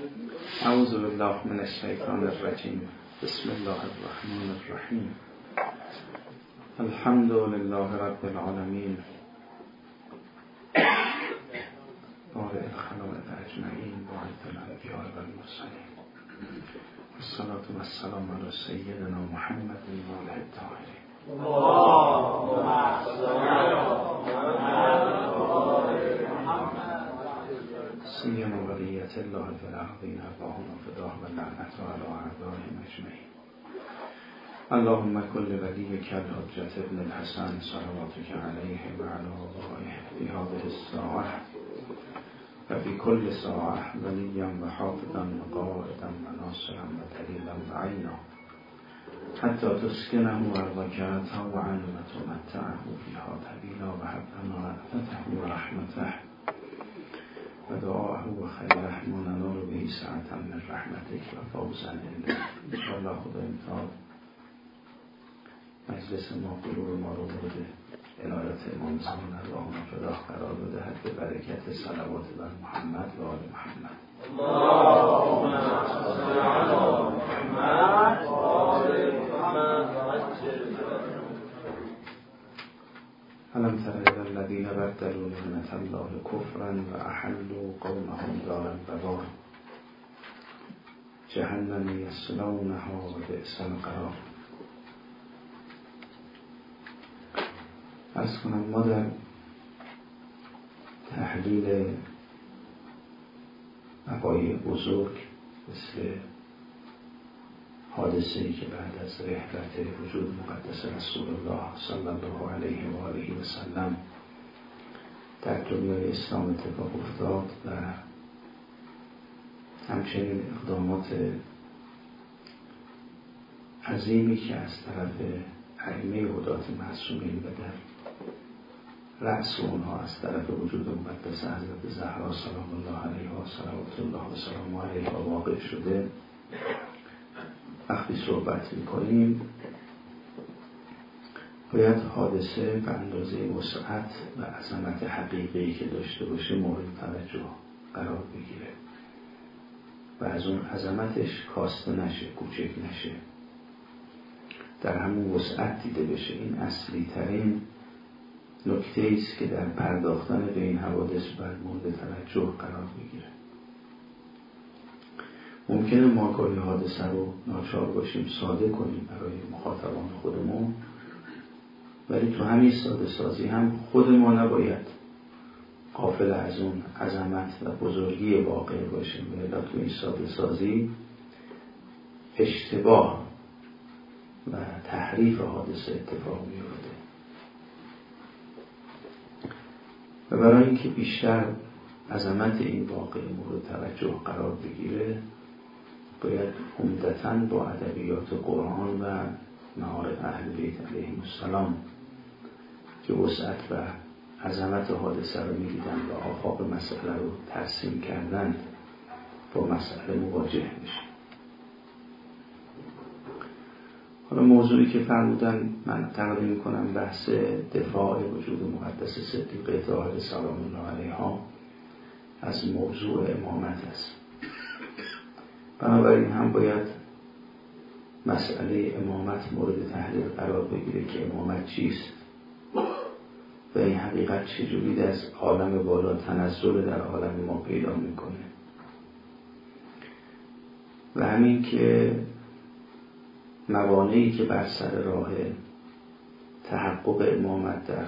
اعوذ بالله من الشیطان الرجیم. بسم الله الرحمن الرحیم. الحمد لله رب العالمین، بارئ الخلائق اجمعین، باعث الانبیاء والمرسلین، والصلاة والسلام علی سیدنا محمد و آله الطاهرین. سیما ولیت الله فی الارضین ارواحنا فداه و لعنت علی اعدائهم اجمعین. اللهم كل وليك الحجة ابن الحسن صلواتك عليه وعلى آبائه في هذه الساعة وفي كل ساعة وليا وحافظا وقائدا وناصرا ودليلا وعينا حتى تسكنه أرضك طوعا وتمتعه فيها طويلا وهب لنا رأفته ورحمته ودعاءه وخيره ما ننال به سعة من رحمتك وفوزا إليك. إن شاء الله خدا امتحان مجلس ما قلوب ما رو مورد عنایت امام زمان اللهم فداه قرار بدهد به برکت صلوات بر محمد و آل محمد. اللهم صل علی محمد و آل محمد. الم تر الی الذین بدلوا نعمت الله کفرا واحلوا قومهم دار البوار جهنم یصلونها وبئس القرار. عرض کنم ما در تحلیل وقایع بزرگ مثل حادثه‌ای که بعد از رحلت وجود مقدس رسول الله صلی الله علیه و آله و سلم در دنیای اسلام اتفاق افتاد و همچنین اقدامات عظیمی که از طرف ائمه هدات معصومین و در رأس اونها از طرف وجود مقدس حضرت زهرا سلام الله علیها و صلوات الله و سلام علیها واقع شده، وقتی صحبت میکنیم باید حادثه به اندازه وسعت و عظمت حقیقی که داشته باشه مورد توجه قرار بگیره و از اون عظمتش کاسته نشه، کوچک نشه، در همون وسعت دیده بشه. این اصلی ترین نکته است که در پرداختن به این حوادث باید مورد توجه قرار بگیره. ممکنه ما کاری حادثه رو ناچار باشیم ساده کنیم برای مخاطبان خودمون، ولی تو همین ساده سازی هم خود ما نباید غافل از اون عظمت و بزرگی واقع باشیم، ولی تو این ساده سازی اشتباه و تحریف حادثه اتفاق میفته. و برای اینکه بیشتر عظمت این واقعه مورد توجه قرار بگیره باید عمدتاً با ادبیات قرآن و معارف اهل بیت علیهم السلام که وسعت و عظمت حادثه رو می‌دیدن و آفاق مسئله رو ترسیم کردن با مسئله مواجه میشه. حالا موضوعی که فرمودن من تقدیم میکنم بحث دفاع وجود مقدس صدیقه طاهره سلام الله علیها از موضوع امامت است. بنابراین هم باید مسئله امامت مورد تحلیل قرار بگیره که امامت چیست و این حقیقت چجوری از عالم بالا تنزل در عالم ما پیدا میکنه و همین که موانعی که بر سر راه تحقق امامت در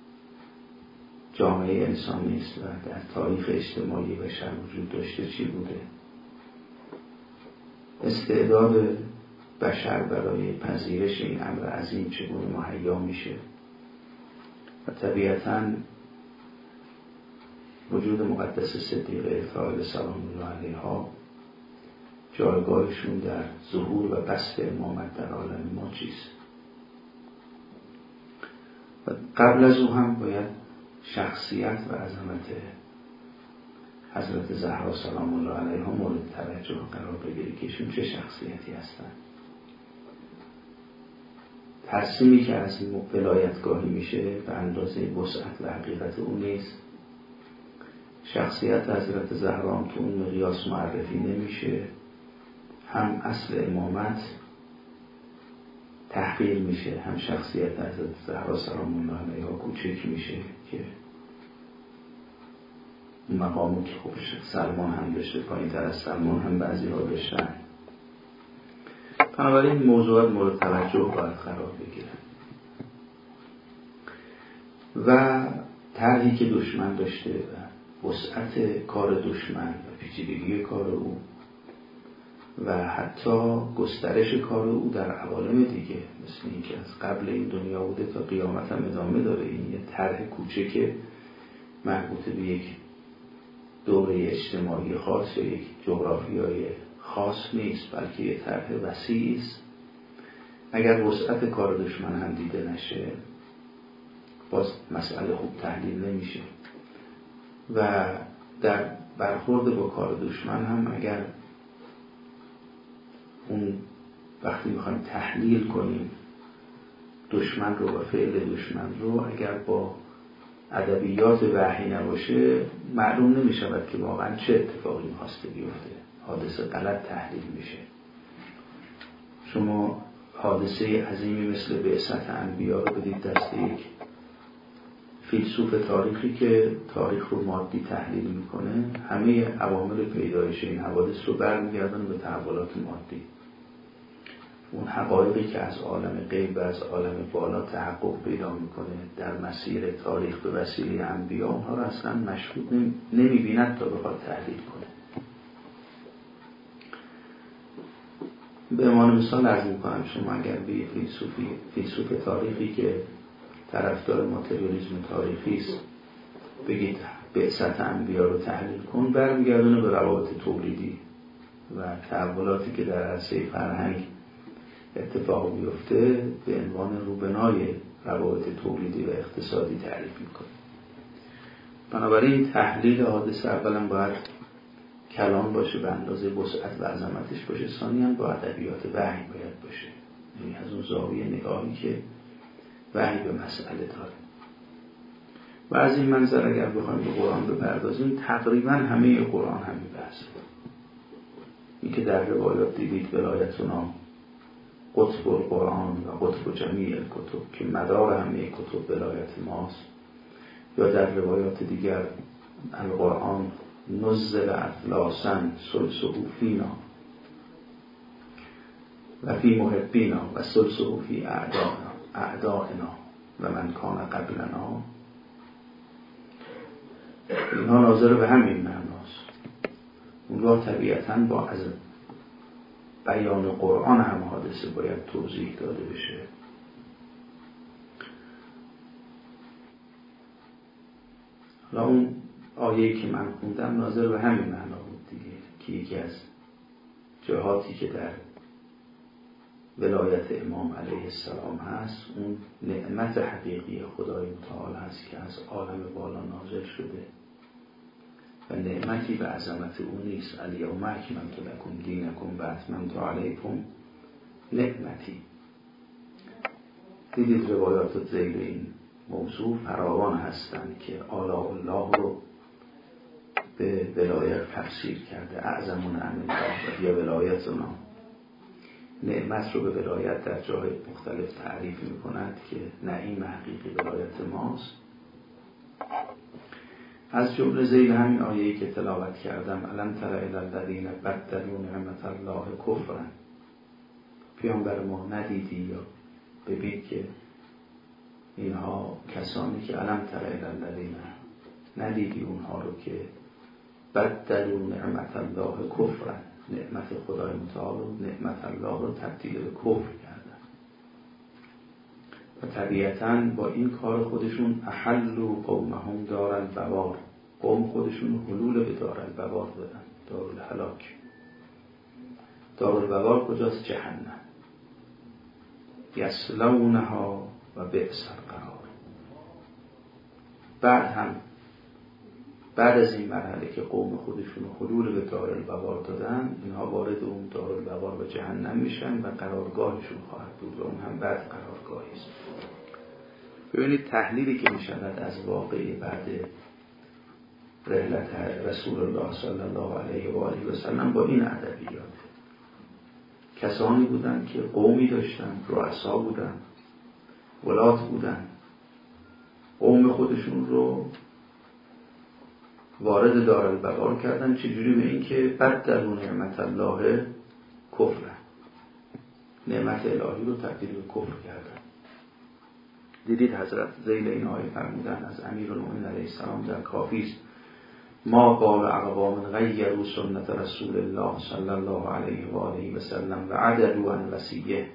جامعه انسانی است و در تاریخ اجتماعی بشر وجود داشته چی بوده، استعداد بشر برای پذیرش این امر عظیم چگونه مهیا میشه و طبیعتاً وجود مقدس صدیقه طاهره سلام الله علیها جایگاهشون در ظهور و بسط امامت در عالم ما چیست. و قبل از او هم باید شخصیت و عظمت حضرت زهرا سلام الله علیها مورد توجه قرار بگیره که ایشون چه شخصیتی هستن. ترسیمی که از ولایتگاهی میشه به اندازه وسعت و حقیقت اون نیست. شخصیت حضرت زهرا تو اون مقیاس معرفی نمیشه، هم اصل امامت تحقیر میشه، هم شخصیت حضرت زهرا سلام الله علیها کوچک میشه که اون مقامی که خوبش سلمان هم داشته، پایین تر از سلمان هم بعضی ها داشتن. بنابراین موضوعات مورد توجه باید قرار بگیرن و طرحی که دشمن داشته و وسعت کار دشمن و پیچیدگی کار او و حتی گسترش کار او در عوالم دیگه، مثل این که از قبل این دنیا بوده تا قیامت هم ادامه داره. این یه طرح کوچک مربوط به یک دوره اجتماعی خاص یا یک جغرافیای خاص نیست، بلکه یه طرح وسیعی است. اگر وسعت کار دشمن هم دیده نشه، باز مسئله خوب تحلیل نمیشه و در برخورد با کار دشمن هم اگر اون وقتی میخوایم تحلیل کنیم دشمن رو و فعل دشمن رو، اگر با ادبیات وحی نباشه معلوم نمیشود که واقعا چه اتفاقی میخواسته بیفته، حادثه غلط تحلیل میشه. شما حادثه عظیمی مثل بعثت انبیا رو بدید دست یک فیلسوف تاریخی که تاریخ رو مادی تحلیل میکنه، همه عوامل پیدایش این حوادث رو برمیگردن به تحولات مادی. اون حقایقی که از عالم غیب و از عالم بالا تحقق پیدا میکنه در مسیر تاریخ به وسیله انبیا، اونها رو اصلا مشهود نمیبیند تا بخواد تحلیل کنه. به عنوان مثال عرض میکنم، شما اگر به فیلسوف تاریخی که طرفدار ماتریالیسم تاریخی است بگید بعثت انبیا رو تحلیل کن، برمیگردونه به روابط تولیدی و تحولاتی که در عرصه فرهنگ اتفاق میفته به عنوان روبنای روابط تولیدی و اقتصادی تعریف میکنه. بنابراین تحلیل حادثه اولا باید کلام باشه، به اندازه وسعت و عظمتش باشه، ثانیاً با ادبیات وحی باید باشه، یعنی از اون زاویه نگاهی که وحی به مسئله داره. و از این منظر اگر بخوایم به قرآن بپردازیم، تقریبا همه قرآن همین بحثه. این که در روایات دیدید ولایتنا قطب القرآن و قطب جمیع الکتب، که مدار همه کتب ولایت ماست، یا در روایات دیگر القرآن نزل افلاسا سلسه فینا و فی محبینا و سلسه فی اعدائنا و من کان قبلنا. اینها ناظر به همین معناست. اونگاه طبیعتاً با از بیان قرآن هم حادثه باید توضیح داده بشه. حالا اون آیه‌ای که من خوندم ناظر به همین معنا بود دیگه، که یکی از جهاتی که در ولایت امام علیه السلام هست، اون نعمت حقیقی خدای متعال هست که از عالم بالا نازل شده و نعمتی به عظمت او نیست. الیوم اکملت لکم دینکم و اتممت علیکم نعمتی. دیدید روایات زیر این موضوع فراوان هستند که آلاء الله رو به ولایت تفسیر کرده. اعظم نعم الله و ولایتنا، نعمت رو به ولایت در جای مختلف تعریف می کند که نعیم حقیقی ولایت ماست. از جمله زیر همین آیه‌ای که تلاوت کردم، الم تر الی الذین بدلوا نعمت الله کفرا، پیامبر ما ندیدی یا ببین که اینها کسانی که الم تر الی الذین، ندیدی اونها رو که بدلوا نعمت الله کفرا، نعمت خدای متعال و نعمت الله رو تبدیل به کفر کردن و طبیعتاً با این کار خودشون احلوا قومهم دار البوار، قوم خودشون حلول به دار البوار دادن، دار الهلاک. دار البوار کجاست؟ جهنم. یصلونها و بئس القرار. بعد از این مرحله که قوم خودشون حلول به دار البوار دادن، اینها وارد اون دار البوار و جهنم میشن و قرارگاهشون خواهد بود و اون هم بعد قرارگاهی است. ببینید تحلیلی که میشود از واقعی بعد رحلت رسول الله صلی الله علیه و آله و سلم با این ادبیات. کسانی بودند که قومی داشتند، رؤسا بودند، ولات بودند، قوم خودشون رو وارد دارالبوار کردن. چجوری؟ به این که بدلوا نعمت الله کفر، نعمت الهی رو تبدیل به کفر کردن. دیدید حضرت ذیل این آیه فرمودن از امیرالمومنین علیه السلام در کافی است: ما قال اقوام غیروا سنت رسول الله صلی الله علیه و آله و سلم و عدلوا عن وصیه.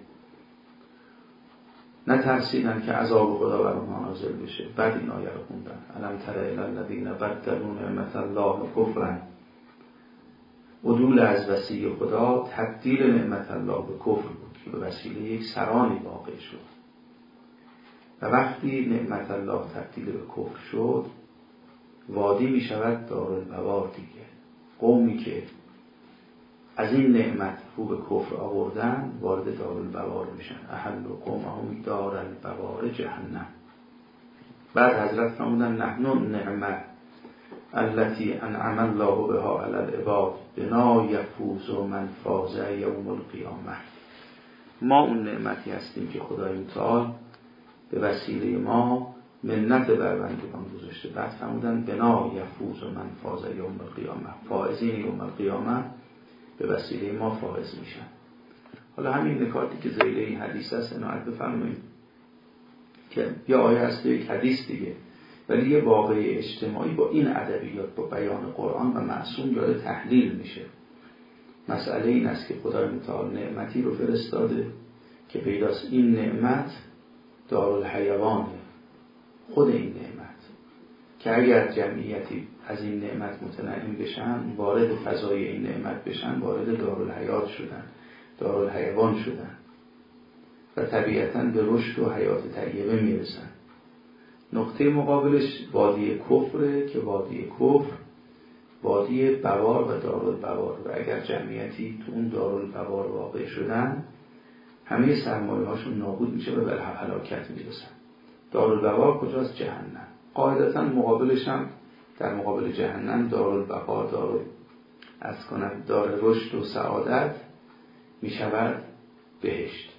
نترسیدن که عذاب خدا بر اونها نازل بشه. بعد این آیه رو خوندن: الم تر الی الذین بدلوا نعمت الله کفرا. عدول از وصیه خدا تبدیل نعمت الله به کفر بود که به وسیله یک سرانی واقع شد. و وقتی نعمت الله تبدیل به کفر شد، وادی می شود دارالبوار دیگه. قومی که از این نعمت رو به کفر آوردن وارد دارالبوار میشن. احل قومهم دارالبوار جهنم. بعد حضرت فرمودن: نحن النعمه التي انعم الله بها علی العباد بنا یفوز من فاز یوم القیامه. ما اون نعمتی هستیم که خدای متعال به وسیله ما منت بر بندگان گذاشته. بعد فرمودن: بنا یفوز من فاز یوم القیامه. فائزین یوم القیامه به وسیله ما فائز میشن. حالا همین نکاتی که ذیل این حدیث است عنایت بفرمایید که یه آیه هست و یک حدیث دیگه، ولی یه واقعه اجتماعی با این ادبیات، با بیان قرآن و معصوم داره تحلیل میشه. مسئله این است که خدای متعال نعمتی رو فرستاده که پیداست این نعمت دارالحیوانه. خود این نعمت که اگر جمعیتی از این نعمت متنعم بشن، وارد فضای این نعمت بشن، وارد دارالحیات شدن، دارالحیوان شدن و طبیعتاً به رشد و حیات طیبه میرسن. نقطه مقابلش وادی کفره که وادی کفر وادی بوار و دارالبوار و اگر جمعیتی تو اون دارالبوار واقع شدن، همه سرمایه هاشون نابود میشه و به هلاکت میرسن. دارالبوار کجاست؟ جهنم. قاعدتاً مقابلش هم در مقابل جهنم دارالبقا، دار رشد و سعادت میشود بهشت.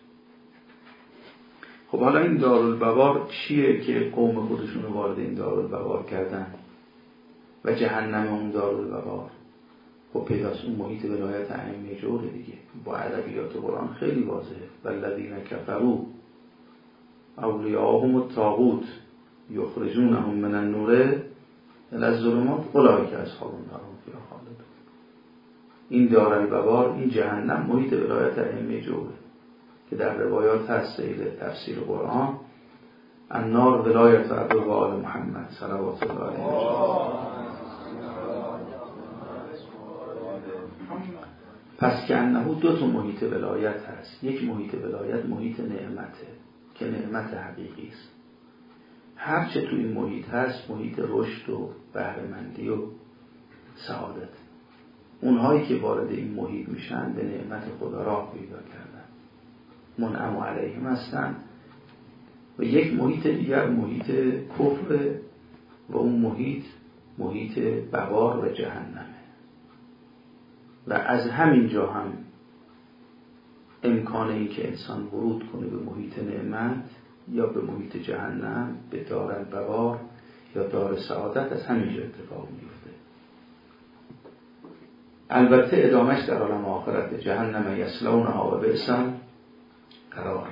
خب حالا این دارالبوار چیه که قوم خودشون رو وارد این دارالبوار کردن و جهنم اون دارالبوار؟ خب پیداست اون محیط ولایت ائمه جوره دیگه. با ادبیات قرآن خیلی واضحه: والذین کفروا اولیاءهم الطاغوت یخرجونهم من النور الی الظلمات اولئک اصحاب النار هم فیها خالدون. این دارالبوار، این جهنم، محیط ولایت ائمه جوره که در روایات هست سیر تفسیر قرآن: النار ولایت ابو و آل محمد صلوات الله علیه. پس که انه دو تا محیط ولایت هست. یک محیط ولایت محیط نعمته که نعمت حقیقی است. هرچه تو این محیط هست محیط رشد و بهره‌مندی و سعادت. اونهایی که وارد این محیط میشن به نعمت خدا راه پیدا کردن، منعم علیهم هستن. و یک محیط دیگر محیط کفر و اون محیط بوار و جهنمه. و از همین جا هم امکان این که انسان ورود کنه به محیط نعمت یا به محیط جهنم، به دارالبوار یا دار سعادت، از همین جا اتفاق میفته. البته ادامش در عالم آخرت: جهنم یصلونها و بئس القرار.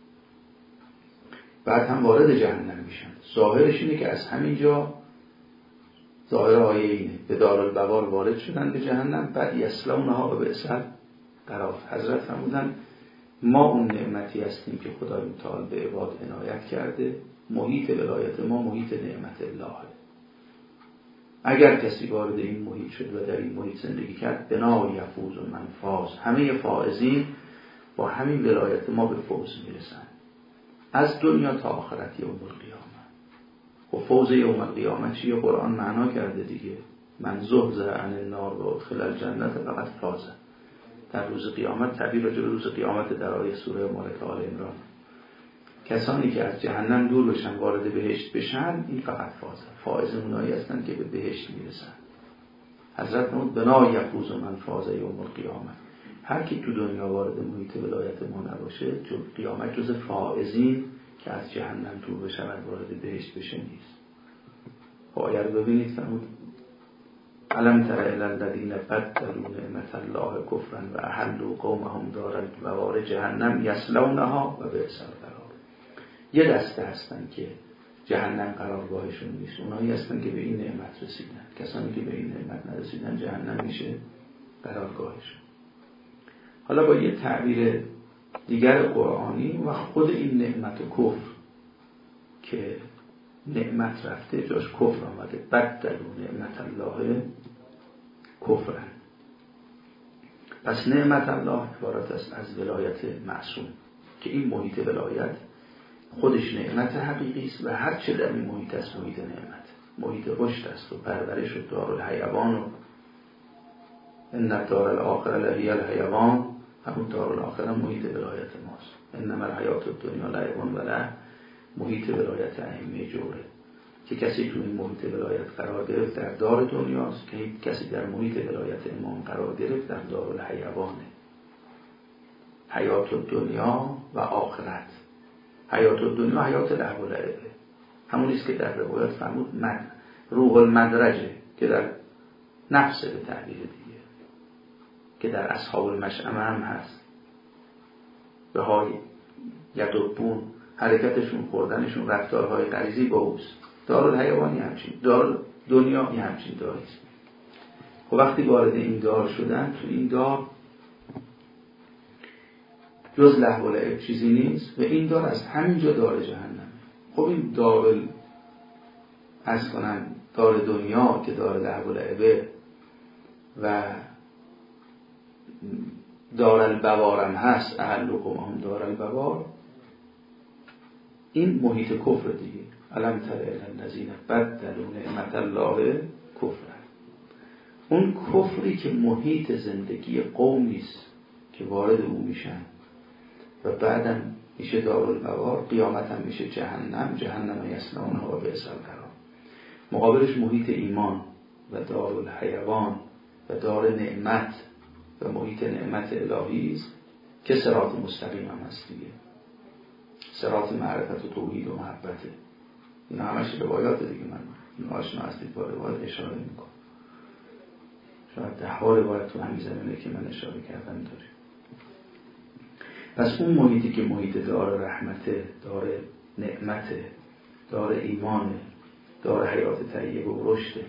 بعد هم وارد جهنم میشن. ظاهرش اینه که از همین جا، ظاهر آیه اینه، به دارالبوار وارد شدن به جهنم، بعد یصلونها و بئس القرار. حضرت فرمودن ما اون نعمتی هستیم که خدای متعال به عباد عنایت کرده. محیط ولایت ما محیط نعمت الله. اگر کسی وارد این محیط شد و در این محیط زندگی کرد، بنا یفوز و من فاز. همه فائزین با همین ولایت ما به فوز میرسن، از دنیا تا آخرت یوم القیامه. و فوز یوم القیامه چیه؟ قرآن معنا کرده دیگه: من زحزح عن النار و ادخل الجنه فقد فاز. در روز قیامت، تعبیر راجع به روز قیامت در آیه سوره مالک آل عمران. کسانی که از جهنم دور بشن وارد بهشت بشن، این فقط فائز اونایی هستن که به بهشت میرسن. حضرت فرمود بنا یفوز من فاز یوم القیامه، هر کی تو دنیا وارد محیط ولایت ما نباشه قیامت جز فائزین که از جهنم دور بشن وارد بهشت بشه نیست. آیه رو ببینید، فرمود الم تر الی الذین بدلوا نعمت الله کفرا و احلوا قومهم دار البوار جهنم یصلونها و بئس القرار. یه دسته هستن که جهنم قرارگاهشون نیست، اونایی هستن که به این نعمت رسیدن. کسانی که به این نعمت نرسیدن جهنم میشه قرارگاهشون. حالا با یه تعبیر دیگر قرآنی و خود این نعمت و کفر که نعمت رفته جاش کفر آمده، بدلوا نعمت الله کفرن. پس نعمت الله عبارت است از ولایت معصوم که این محیط ولایت خودش نعمت حقیقی است و هر چه در این محیط است محیط نعمت، محیط رشد است و پرورش و دارالحیوان و ان الدار الاخره لهی الحیوان، همون دارالآخره محیط ولایت ماست. انما الحیات الدنیا لعب و لهو، محیط ولایت ائمه جوره که کسی تو این محیط ولایت قرار گرفت در دار دنیاست، که کسی در محیط ولایت امام قرار گرفت در دارالحیوانه. حیات الدنیا و آخرت. حیات الدنیا حیات لهو و لعبه، همونیست که در روایات فرمود روح المدرجه که در نفس به تعبیر دیگه، که در اصحاب المشأمه هم هست. به های یدبون، حرکتشون، خوردنشون، رفتارهای غریزی با اوست. دارالحیوانی همچین، دار دنیا همچین داریست. خب وقتی وارد این دار شدن، تو این دار جز لهو و لعب چیزی نیست و این دار از همینجا دار جهنم. خب این دار دنیا که دار لهو و لعبه و دار البوارم هست، اهلکم هم دار البوار، این محیط کفر دیگه. الم تر الی الذین بدلوا نعمت الله کفرا. اون کفری که محیط زندگی قومی است که وارد او میشن و بعداً میشه دارالبوار، قیامت هم میشه جهنم، جهنم یصلونها و بئس القرار. مقابلش محیط ایمان و دارالحیوان و دار نعمت و محیط نعمت الهی است که صراط مستقیم هم هست دیگه. صراط معرفت و توحید و محبته. این همش روایات دیگه، من این آشنا هستید با روایات اشاره میکنم. شاید 10 روایت تو همین زمینه که من اشاره کردم داریم. پس اون محیطی که محیط دار رحمته، دار نعمته، دار ایمانه، دار حیات طیبه و رشده،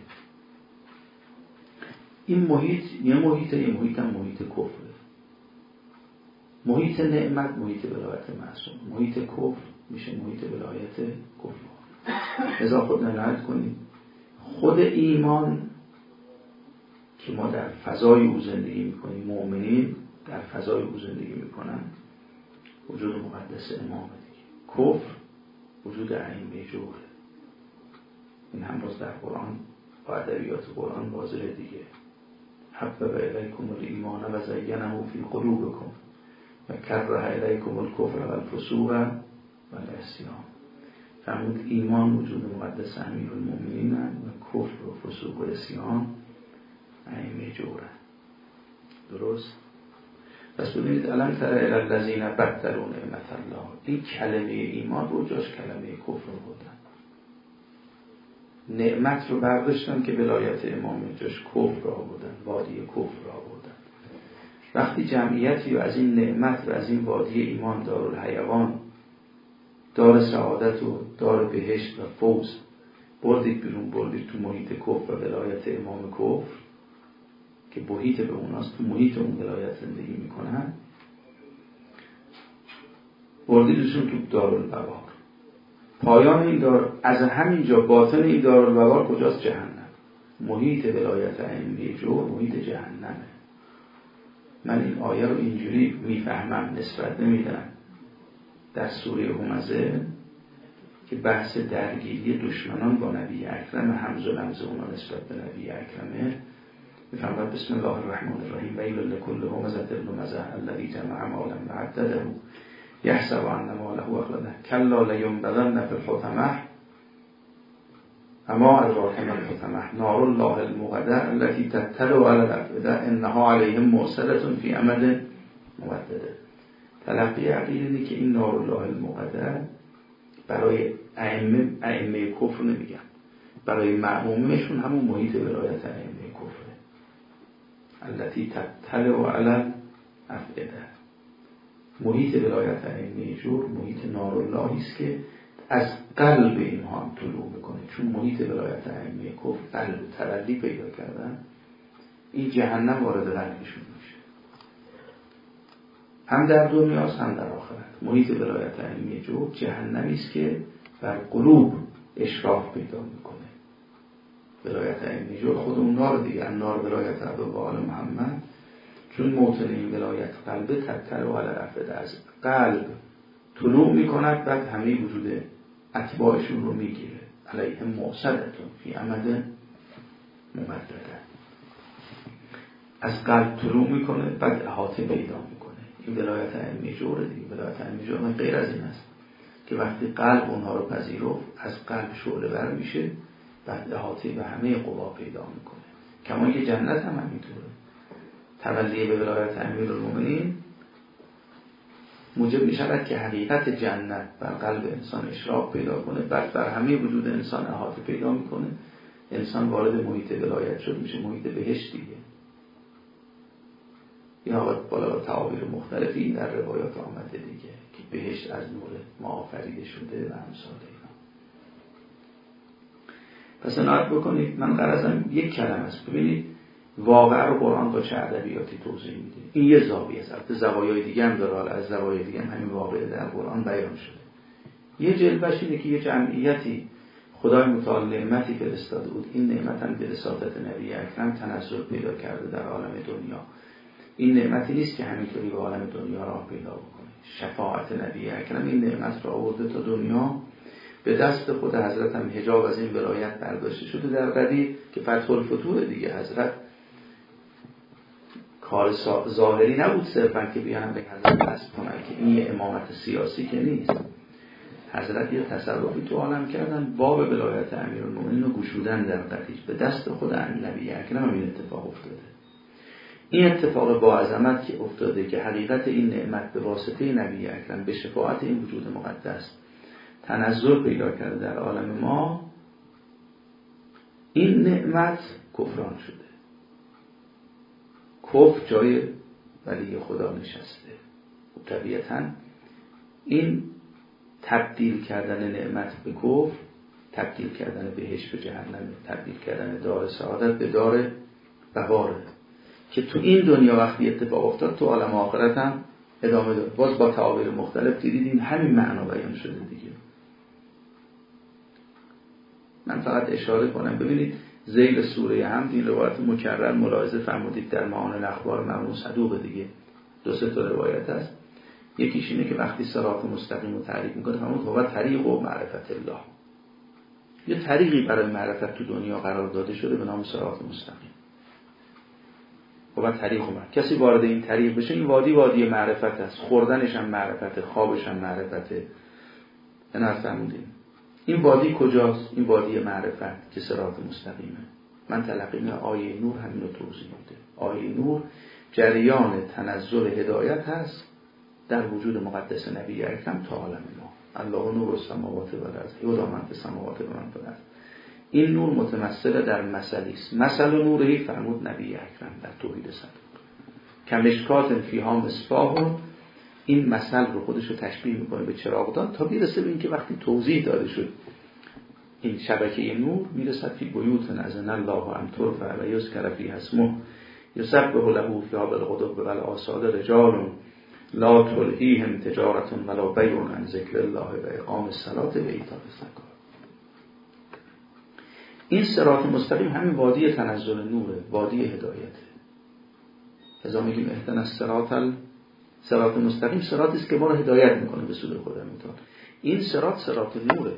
این محیط یه محیط هم محیط کفره. محیط نعمت محیط ولایت معصوم، محیط کفر میشه محیط ولایت کفر. لذا خود نهایت کنید خود ایمان که ما در فضای او زندگی میکنیم، مؤمنین در فضای او زندگی میکنن، وجود مقدس امامه دیگه. کفر وجود ائمه جوره. این هم باز در قرآن با ادبیات قرآن واضحه دیگه. حبب الیکم الایمان و زینه فی قلوبکم و کره الیکم الکفر و الفسوق و العصیان. فرمود ایمان وجود مقدس امیرالمومنین و کفر و فسوق و عصیان ائمه جوره. درست؟ پس ببینید الان تر الی الذین بدلوا نعمت الله، این کلمه ایمان رو جاش کلمه کفر رو بودن. نعمت رو برداشتن که ولایت امام جاش کفر رو بودن، وادی کفر رو بودن. وقتی جمعیتی رو از این نعمت و از این وادی ایمان، دارالحیوان، دار سعادت و دار بهشت و فوز بردید بیرون، بردید تو محیط کفر و ولایت امام کفر که محیط به اوناست، تو محیط اون ولایت زندگی میکنن، بردیدشون تو دارالبوار. پایان این دار از همینجا، باطن این دارالبوار کجاست؟ جهنم. محیط ولایت ائمه جو محیط جهنمه. من این آیه رو اینجوری میفهمم، نسبت نمیدم در سوره همزه که بحث درگیری دشمنان با نبی اکرم، همز و لمز اونا نسبت به نبی اکرمه. میفهمم بسم الله الرحمن الرحیم ویل لکل همزة لمزة الذی جمع مالا و عدده یحسب ان ماله اخلده کلا لینبذن فی الحطمه اما ادراک ما الحطمه نار الله الموقده التي تطلع علی الافئده انها علیهم موصله فی امد ممدده. تلقی عقیل اینه که این نار الله الموقده برای ائمه کفر نمیگن، برای مأمومشون همون محیط ولایت ائمه کفره. التي تطلع علی الافئده، محیط ولایت ائمه جور محیط نار اللهی است که از قلب اینها هم طلوع میکنه، چون محیط ولایت ائمه کفر قلب تولی پیدا کردن، این جهنم وارد قلبشون میشه، هم در دنیاست هم در آخرت. محیط ولایت ائمه جور جهنمی است که بر قلوب اشراف پیدا میکنه. ولایت ائمه جور خود اون نار دیگه، نار ولایت ابو و آل محمد، چون موطن این ولایت قلب تطلع علی الافئده، از قلب طلوع میکند، بعد همه وجود اتباعشون رو میگیره. علیهم موصله فی امد ممدده، از قلب طلوع میکنه بعد احاطه پیدا میکنه. این ولایت ائمه جوره دیگه. ولایت ائمه جور غیر از این است که وقتی قلب اونها رو پذیرفت از قلب شعله ور میشه، بعد احاطه به همه قوا پیدا میکنه. کما که جنت هم همینطوره. تولی به ولایت امیرالمومنین موجب میشود که حقیقت جنت بر قلب انسان اشراق پیدا کنه، بعد بر همه وجود انسان احاطه پیدا میکنه، انسان وارد محیط ولایت شد، میشه محیط بهشت دیگه. یا بالا تعابیر مختلفی در روایات آمده دیگه که بهشت از نور ما آفریده شده و امثال اینا. پس عنایت بکنید، من غرضم یک کلمه است. ببینید واقع رو قرآن با چه ادبیاتی توضیح میده. این یه زاویه است، البته زوایای دیگه هم داره، از زوایای دیگه هم همین واقعه در قرآن بیان شده. یه جلوه‌اش اینه که یه جمعیتی خدای متعال نعمتی فرستاده بود، این نعمت هم به وساطت نبی اکرم تنزل پیدا کرده در عالم دنیا. این نعمتی نیست که همینطوری به عالم دنیا راه پیدا بکنه. شفاعت نبی اکرم این نعمت را آورده تا دنیا، به دست خود حضرت هم حجاب از این ولایت برداشته شده در قدیر که فتح الفتوح دیگه. حضرت کار ظاهری نبود صرفا که بیان به حضرت دست کنن، که این یه امامت سیاسی که نیست. حضرت یه تصرفی تو عالم کردن، باب ولایت امیرالمومنین رو گشودن در قدیر. به دست خود نبی اکرم هم این اتفاق افتاده. این اتفاق با عظمت که افتاده که حقیقت این نعمت به واسطه نبی اکرم به شفاعت این وجود مقدس تنزل پیدا کرده در عالم ما، این نعمت کفران شده. کفر جای ولی خدا نشسته. طبیعتاً این تبدیل کردن نعمت به کفر، تبدیل کردن بهشت به جهنم، تبدیل کردن دار سعادت به دار بواره، که تو این دنیا وقتی اتفاق افتاد تو عالم آخرت هم ادامه داره. باز با تعابیر مختلف دیدید همین معنا بیان شده دیگه. من فقط اشاره کنم، ببینید ذیل سوره حمد این روایت مکرر ملاحظه فرمودید در معانی الاخبار مرموم صدوق دیگه. دو سه تا روایت هست. یکیش اینه که وقتی صراط مستقیم رو تعریف میکنه فرمود هو طریق و معرفت الله، یه طریقی برای معرفت تو دنیا قرار داده شده به نام صراط مستقیم. هو طریق و معرفت، کسی وارد این طریق بشه این وادی وادی معرفت است، خوردنش هم معرفت، خوابش هم معرفته. اینا فرمودیم این وادی کجاست؟ این وادی معرفت که صراط مستقیمه. من تلقیم آیه نور همین رو توضیح میده. آیه نور جریان تنزل هدایت هست در وجود مقدس نبی اکرم تا عالم ما. الله نور السماوات و الارض یهدی من فی السماوات و من فی الارض. این نور متمثل در مثلی است. مثل نوری فرمود نبی اکرم در توحید صدوق کمشکات فیها مصباح. این مثل رو خودش رو تشبیه میکنه به چراغدان تا بیرسه به این که وقتی توضیح داده شد این شبکه نور میرسد فی بیوت اذن الله ان ترفع و یذکر فیها اسمه یسبح له فیها بالغدو والآصال رجال لا تلهیهم تجارة ولا بیع عن ذکر الله و اقام الصلاة و ایتاء الزکات. این صراط مستقیم همین وادی تنزل نوره، وادی هدایته. لذا میگیم اهدنا صراط مستقیم، صراطی است که ما رو هدایت میکنه به سوی خدا متعال. این صراط نوره.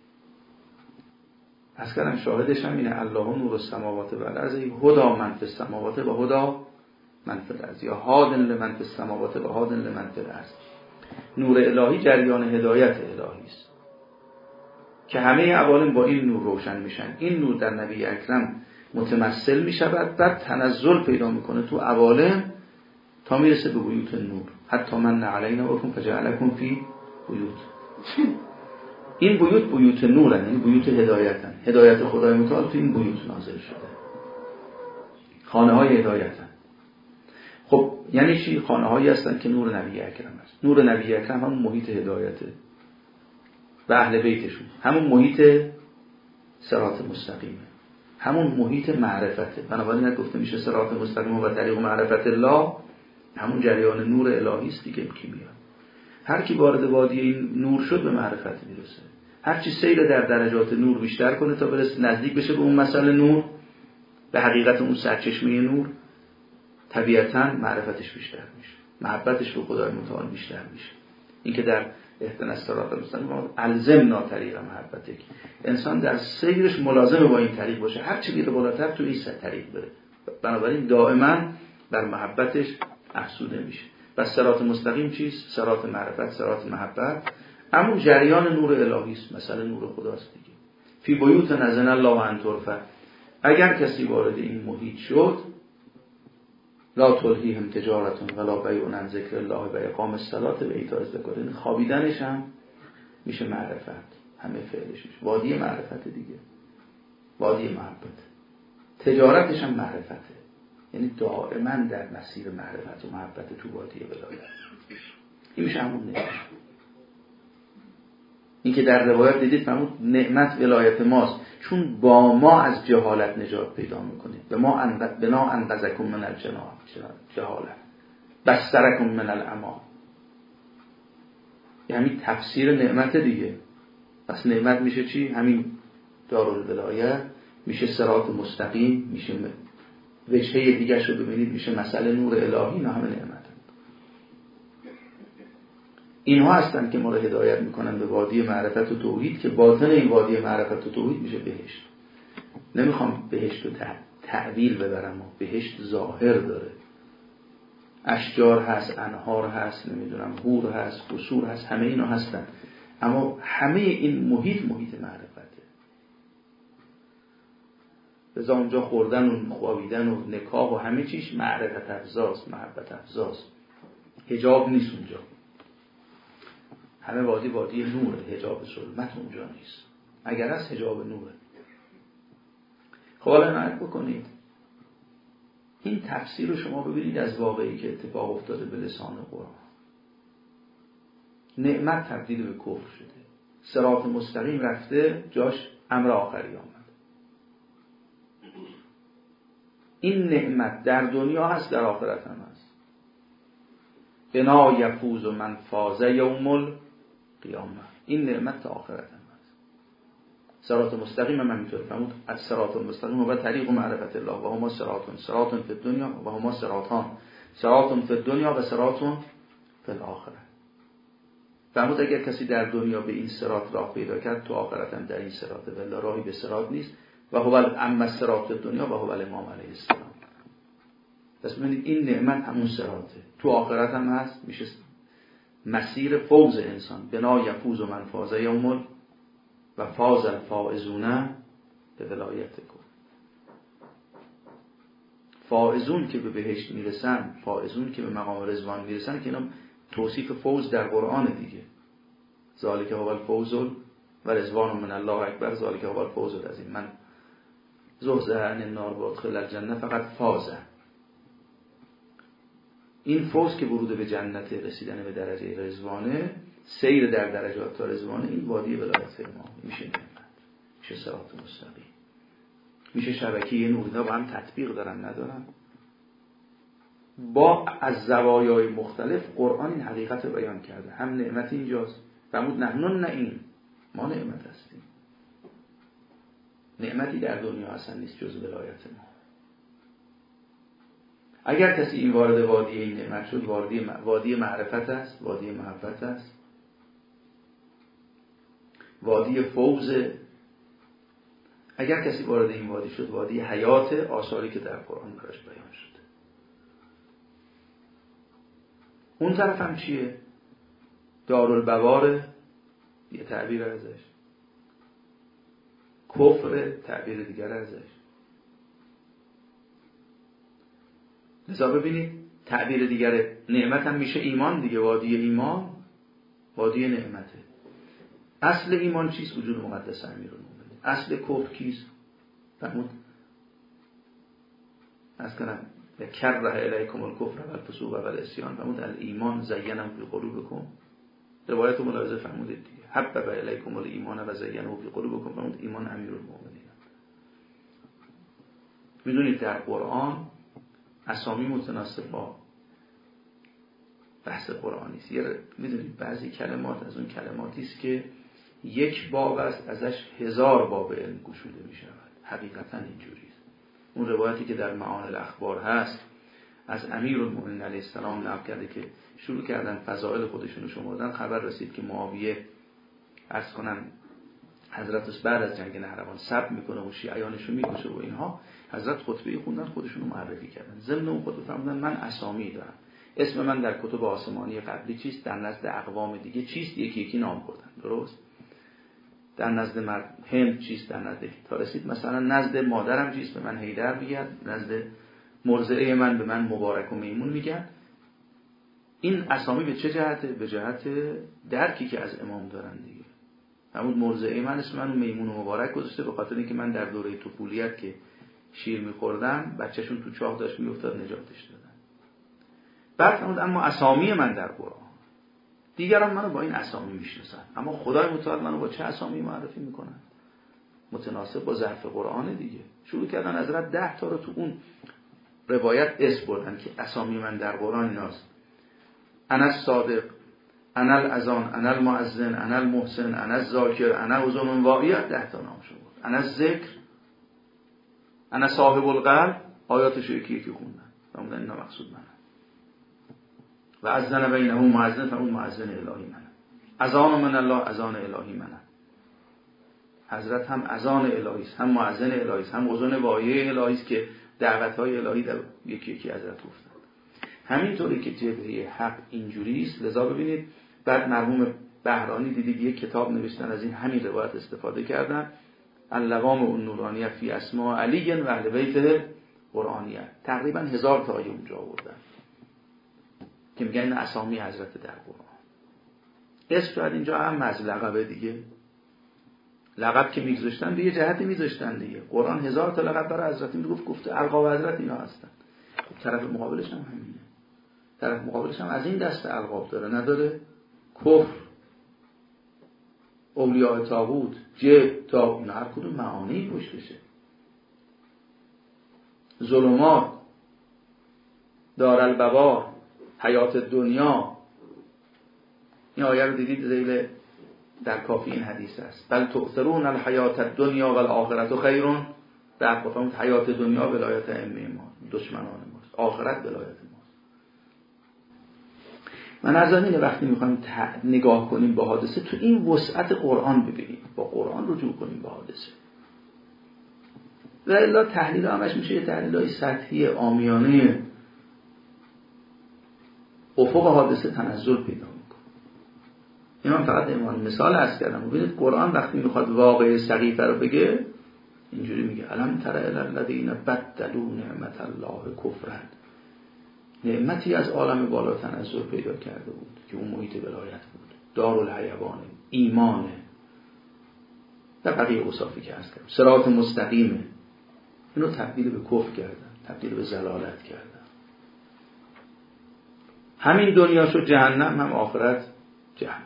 اصلا شاهدش هم اینه الله نور السماوات و الارض هدی من فی السماوات و هدی من فی الارض، یا هادن لمن فی السماوات و هادن لمن فی الارض. نور الهی جریان هدایت الهی است که همه عوالم با این نور روشن میشن. این نور در نبی اکرم متمثل میشود، بعد تنزل پیدا میکنه تو عوالم تا میرسه به بیوت نور. حتی من علینا و کن فجعلکم فی بیوت. این بیوت نورن، این بیوت هدایتن. هدایت خدای متعال تو این بیوت نازل شده، خانه های هدایتن. خب یعنی چی؟ خانه هایی هستن که نور نبی اکرم است. نور نبی اکرم همون محیط هدایته و اهل بیتشون، همون محیط صراط مستقیمه، همون محیط معرفته. بنابراین گفته میشه صراط مستقیم و طریق معرفت الله، همون جریان نور الهی است دیگه که میاد. هر کی وارد وادی این نور شد به معرفت میرسه. هر چی سیر در درجات نور بیشتر کنه تا برسه نزدیک بشه به اون مسئله نور، به حقیقت اون سرچشمه نور، طبیعتاً معرفتش بیشتر میشه، محبتش به خدای متعال بیشتر میشه. این که در اهدنا الصراط المستقیم الزمنا طریق محبتک، انسان در سیرش ملازم با این طریق باشه، هر چی میره بالاتر تو این طریق بره. بنابراین دائما بر محبتش افزوده میشه. و صراط مستقیم چیست؟ صراط معرفت، صراط محبت، همون جریان نور الهی است، مثلا نور خداست دیگه. فی بیوت اذن الله ان ترفع، اگر کسی وارد این محیط شد، لا تلهیهم تجارت ولا بیع عن ذکر الله و اقام الصلاة و ایتاء الزکات. این خوابیدنش هم میشه معرفت، همه فعلش میشه وادی معرفت دیگه، وادی محبت. تجارتش هم معرفته، یعنی دائما در مسیر معرفت و محبت تو وادی ولایت. این میشه همون نعمت. این که در روایت دیدید فرمود نعمت ولایت ماست، چون با ما از جهالت نجات پیدا میکنید. بنا انقذکم من الجهالت بسترکم من العمی. یعنی تفسیر نعمت دیگه. پس نعمت میشه چی؟ همین دارالولایت، میشه صراط مستقیم، میشه وجهه دیگه شو ببینید میشه مسئله نور الهی. نه همه نعمت اینها هستن که ما رو هدایت میکنن به وادی معرفت و توحید، که باطن این وادی معرفت و توحید میشه بهشت. نمیخوام بهشت رو تعویل ببرم، بهشت ظاهر داره، اشجار هست، انهار هست، نمیدونم حور هست، قصور هست، همه اینا هستن، اما همه این محیط معرفته. بذار اونجا خوردن و خوابیدن و نکاح و همه چیش معرفت افزاست، محبت افزاست، حجاب نیست اونجا. همه وادی نوره، حجاب ظلمت اونجا نیست، اگر از حجاب نوره. خب حالا نعت بکنید این تفسیر رو شما ببینید از واقعی که اتفاق افتاده به لسان قرآن. نعمت تبدیل به کفر شده، صراط مستقیم رفته جاش امر آخری آمد. این نعمت در دنیا هست، در آخرت هم هست. بنا یفوز من فاز یوم القیامه. این نعمت تا آخرت هم هست. صراط مستقیم هم همینطور فرمود از صراط المستقیم و طریق معرفت الله و هما صراط فی الدنیا و هما صراطان، صراط فی الدنیا و صراط فی الاخره. فرمود اگر کسی در دنیا به این صراط راه پیدا کرد، تو آخرت هم در این صراط، ولی راهی به صراط نیست. و هو اما صراط دنیا و هو الامام علیه السلام. پس ببینید این نعمت همون صراطه، تو آخرت هم هست، میشه مسیر فوز انسان. بنا یفوز من فاز یوم و فاز الفائزون به ولایت کن. فائزون که به بهشت میرسن، فائزون که به مقام رضوان میرسن، که اینا توصیف فوز در قرآن دیگه. ذالک هو الفوز و رضوان من الله اکبر، ذالک هو الفوز العظیم. من زحزح عن النار و ادخل الجنه فقط فازه. این فوز که ورود به جنت، رسیدن به درجه رضوانه، سیر در درجات تا رضوانه، این وادی ولایت ما میشه نعمت، میشه صراط مستقیم، میشه شبکه نور. با هم تطبیق دارن ندارن، با از زوایای مختلف قرآن این حقیقت رو بیان کرده. هم نعمت اینجاست، فرمود نحن نعیم، ما نعمت هستیم. نعمتی در دنیا اصلا نیست جز ولایت ما. اگر کسی این وارد وادی این نعمت شد، وادی معرفت است، وادی محبت است، وادی فوز. اگر کسی وارد این وادی شد، وادی حیات، آثاری که در قرآن براش بیان شده. اون طرف هم چیه؟ دارالبوار یه تعبیر ازش، کفر تعبیر دیگر ازش. لذا ببینید تعبیر دیگر نعمت هم میشه ایمان دیگه. وادی ایمان وادی نعمته. اصل ایمان چیست؟ وجود مقدس امیرالمومنین. اصل کفر کیست؟ فرمود از کنم کره الیکم الکفر و الفسوق و العصیان، فرمود الایمان زینه فی قلوبکم. روایت ملاحظه فرمودید دیگه، حبب الیکم الایمان و زینه فی قلوبکم، فرمود ایمان امیرالمومنین. میدونید در قرآن اسامی متناسب با بحث قرآنی است. میدونید بعضی کلمات از اون کلماتی است که یک باب است ازش 1000 باب علم گشوده می شود. حقیقتا اینجوری است. اون روایتی که در معانی الاخبار هست از امیرالمومنین علیه السلام نقل کرده که شروع کردن فضائل خودشون رو شمردن، خبر رسید که معاویه عرض کنم حضرت بعد از جنگ نهروان صبر میکنه و شیعیانش رو میکشه و اینها، حضرت خطبه خوندن، خودشون رو معرفی کردن. ضمن اون خطبه فرمودن من اسامی دارم، اسم من در کتب آسمانی قبلی چیست، در نزد اقوام دیگه چیست، یکی یکی نام بردن. درست؟ در نزد هند چیست، در نزد تا رسید مثلا نزد مادرم چیست، به من حیدر میگن، نزد مرضعه من به من مبارک و میمون میگن. این اسامی به چه جهته؟ به جهت درکی که از امام دارن دیگه. همون مرضعه من اسم منو میمون و مبارک گذاشته به خاطر اینکه من در دوره طفولیت که شیر میخوردم بچه‌شون تو چاه داشت میافتاد نجاتش دادن. بعد فرمود اما اسامی من در قرآن، دیگران منو با این اسامی میشناسن، اما خدای متعال منو با چه اسامی معرفی میکنن؟ متناسب با ظرف قرآن دیگه. شروع کردن از رد 10 تا رو تو اون روایت اسم بردن که اسامی من در قرآن ایناست: انا الصادق، انا الاذان، انا المؤذن، انا المحسن، انا الذاکر، انا اذن واعیه. 10 تا نام شد. انا الذکر، انا صاحب القلب. آیاتش یکی یکی خوندن، فرمودن اینا مقصود منه. و اذن بینهم مؤذن، فرمود مؤذن الهی منه. اذان من الله، اذان الهی منه. حضرت هم اذان الهی است، هم مؤذن الهی است، هم اذن واعیه الهی است که دعوت‌های الهی در یکی یکی حضرت گفتن. همینطوری که جبهه حق اینجوری است. لذا ببینید بعد مرحوم بهرانی دیدید یک کتاب نوشتن از این همین روایت استفاده کردن، اللوام النورانیه فی اسماء علی و اهل بیت قرآنیه. تقریبا 1000 تا آیه اونجا آوردن که میگن این اسامی حضرت در قرآن. اسم شاید اینجا هم از لقبه دیگه، لقب که میگذاشتن به یه جهتی میذاشتن دیگه. قرآن 1000 تا لقب برای حضرت گفته القاب حضرت اینا هستن. خب طرف مقابلش هم همینه، طرف مقابلش هم از این دست القاب داره نداره؟ کفر، اولیاء طاغوت، جبت، تا هر کدوم معانی پشتشه. ظلمات، دارالبوار، حیات دنیا. این آیه رو دیدید ذیل در کافی این حدیث است. بل تؤثرون الحیات الدنیا و الآخرة خیر. در گفتم حیات دنیا ولایت ائمه ما، دشمنان ماست، آخرت ولایت ماست. من از اینه وقتی میخوایم نگاه کنیم به حادثه تو این وسعت قرآن ببینیم، با قرآن رجوع کنیم به حادثه. و الا تحلیل همش میشه یه تحلیلای سطحی عامیانه، افق حادثه تنزل پیدا میکنه. این من فقط مثال عرض کردم. ببینید قرآن وقتی میخواد واقع سقیفه رو بگه اینجوری میگه الم تر الی الذین بدلوا نعمت الله کفرا. نعمتی از عالم بالا تنزل پیدا کرده بود که اون محیط ولایت بود، دارالحیوان، ایمانه و بقیه اوصافی که عرض کردم، صراط مستقیمه، اینو تبدیل به کفر کردن، تبدیل به ضلالت کردن. همین دنیا شد جهنم، هم آخرت جهنم.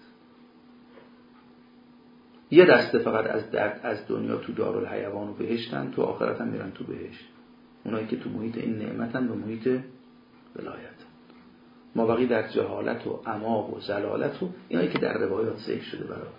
یه دسته فقط از دنیا تو دارالحیوان و بهشتن، تو آخرت هم میرن تو بهشت. اونایی که تو محیط این نعمتن و محیط ولایت. ما باقی در جهالت و عما و ضلالت و اینایی که در روایات ذکر شده برای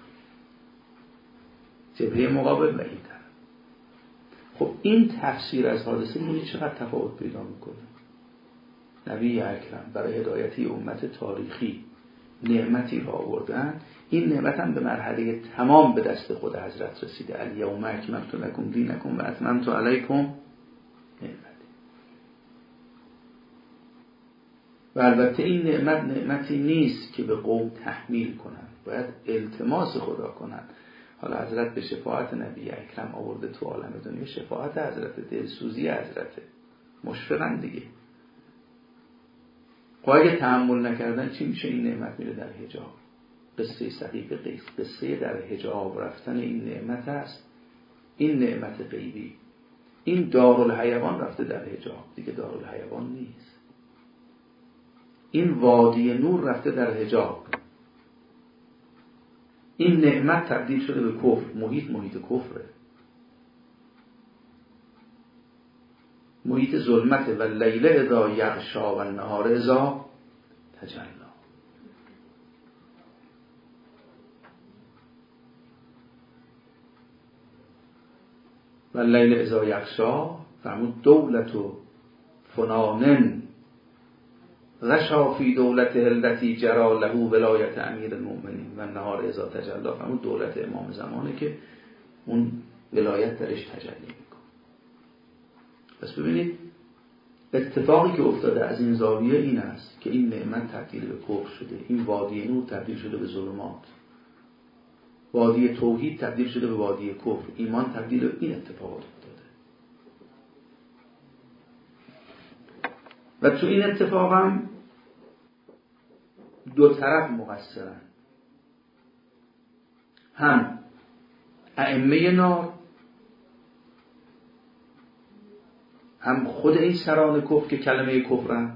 جبهه مقابل و این طرف. خب این تفسیر از حادثه می‌بینید چقدر تفاوت پیدا میکنه. نبی اکرم برای هدایتی امت تاریخی نعمتی را آوردن، این نعمت هم به مرحله تمام به دست خود حضرت رسیده. الیوم اکملت لکم دینکم و اتممت علیکم نعمتی. و البته این نعمت نعمتی نیست که به قوم تحمیل کنند، باید التماس خدا کنند. حالا حضرت به شفاعت نبی اکرم آورده تو عالم دنیا، شفاعت حضرت، دلسوزی حضرت، مشفقن دیگه. خب اگه تحمل نکردن چی میشه؟ این نعمت میره در حجاب. قصه صحیح قصه در حجاب رفتن این نعمت است. این نعمت غیبی، این دارالحیوان رفته در حجاب، دیگه دارالحیوان نیست. این وادی نور رفته در حجاب. این نعمت تبدیل شده به کفر، محیط کفره، محیط ظلمت. و لیل اذا یغشا و النهار اذا تجلی. و لیل اذا یغشا فرمود دولت و فنانن غشا فی دولت التي جرى له ولایت امیر المؤمنین و النهار اذا تجلی. فرمود دولت امام زمانه که اون ولایت درش تجلی میکنه. پس ببینید اتفاقی که افتاده از این زاویه این است که این نعمت تبدیل به کفر شده، این وادی نور تبدیل شده به ظلمات، وادی توحید تبدیل شده به وادی کفر، ایمان تبدیل به این اتفاقات افتاده. و تو این اتفاق هم دو طرف مقصرن، هم ائمه نار، هم خود این سران کفر که کلمه کفرن،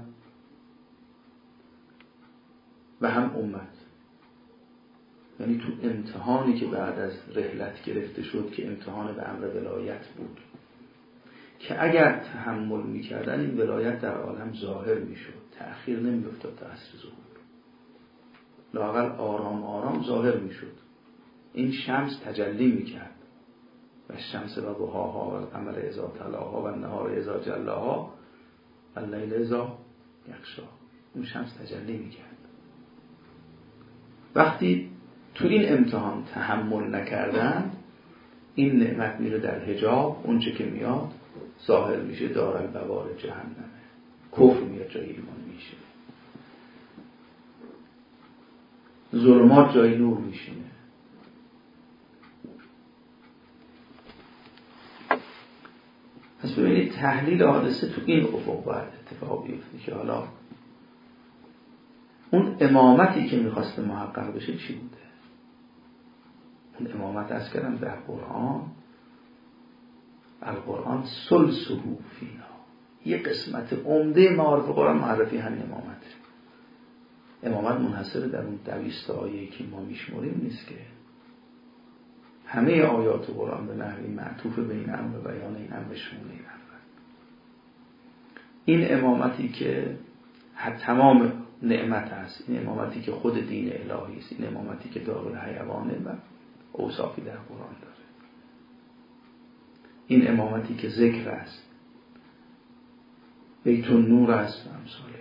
و هم امت. یعنی تو امتحانی که بعد از رحلت گرفته شد که امتحان به امر ولایت بود، که اگر تحمل میکردن این ولایت در عالم ظاهر میشد، تأخیر نمیافتاد تا عصر ظهور، لااقل آرام آرام ظاهر میشد. این شمس تجلی میکرد و الشمس و ضحاها و القمر اذا تلاها و النهار اذا جلاها و اللیل اذا یغشا. اون شمس تجلی میکرد. وقتی تو این امتحان تحمل نکردن، این نعمت میره در حجاب، اون چه که میاد ظاهر میشه دارالبوار جهنمه، کفر میاد جای ایمان میشه، ظلمات جای نور میشینه. پس ببینید تحلیل حادثه تو این افق باید اتفاق بیفته که حالا اون امامتی که میخواسته محقق بشه چی بوده. اون امامت از کردم در قرآن، القرآن سلسه فینا، یه قسمت عمده معارف قرآن معرفی همین امامت. امامت منحصر در اون 200 آیه‌ای که ما میشمریم نیست که همه آیات قرآن به نحوی معطوف به این امر، بیان این امر، شمول این امر. این امامتی که تمام نعمت است، این امامتی که خود دین الهی است، این امامتی که دارالحیوانه و اوصافی در قرآن داره، این امامتی که ذکر است، بیت النور است و امثال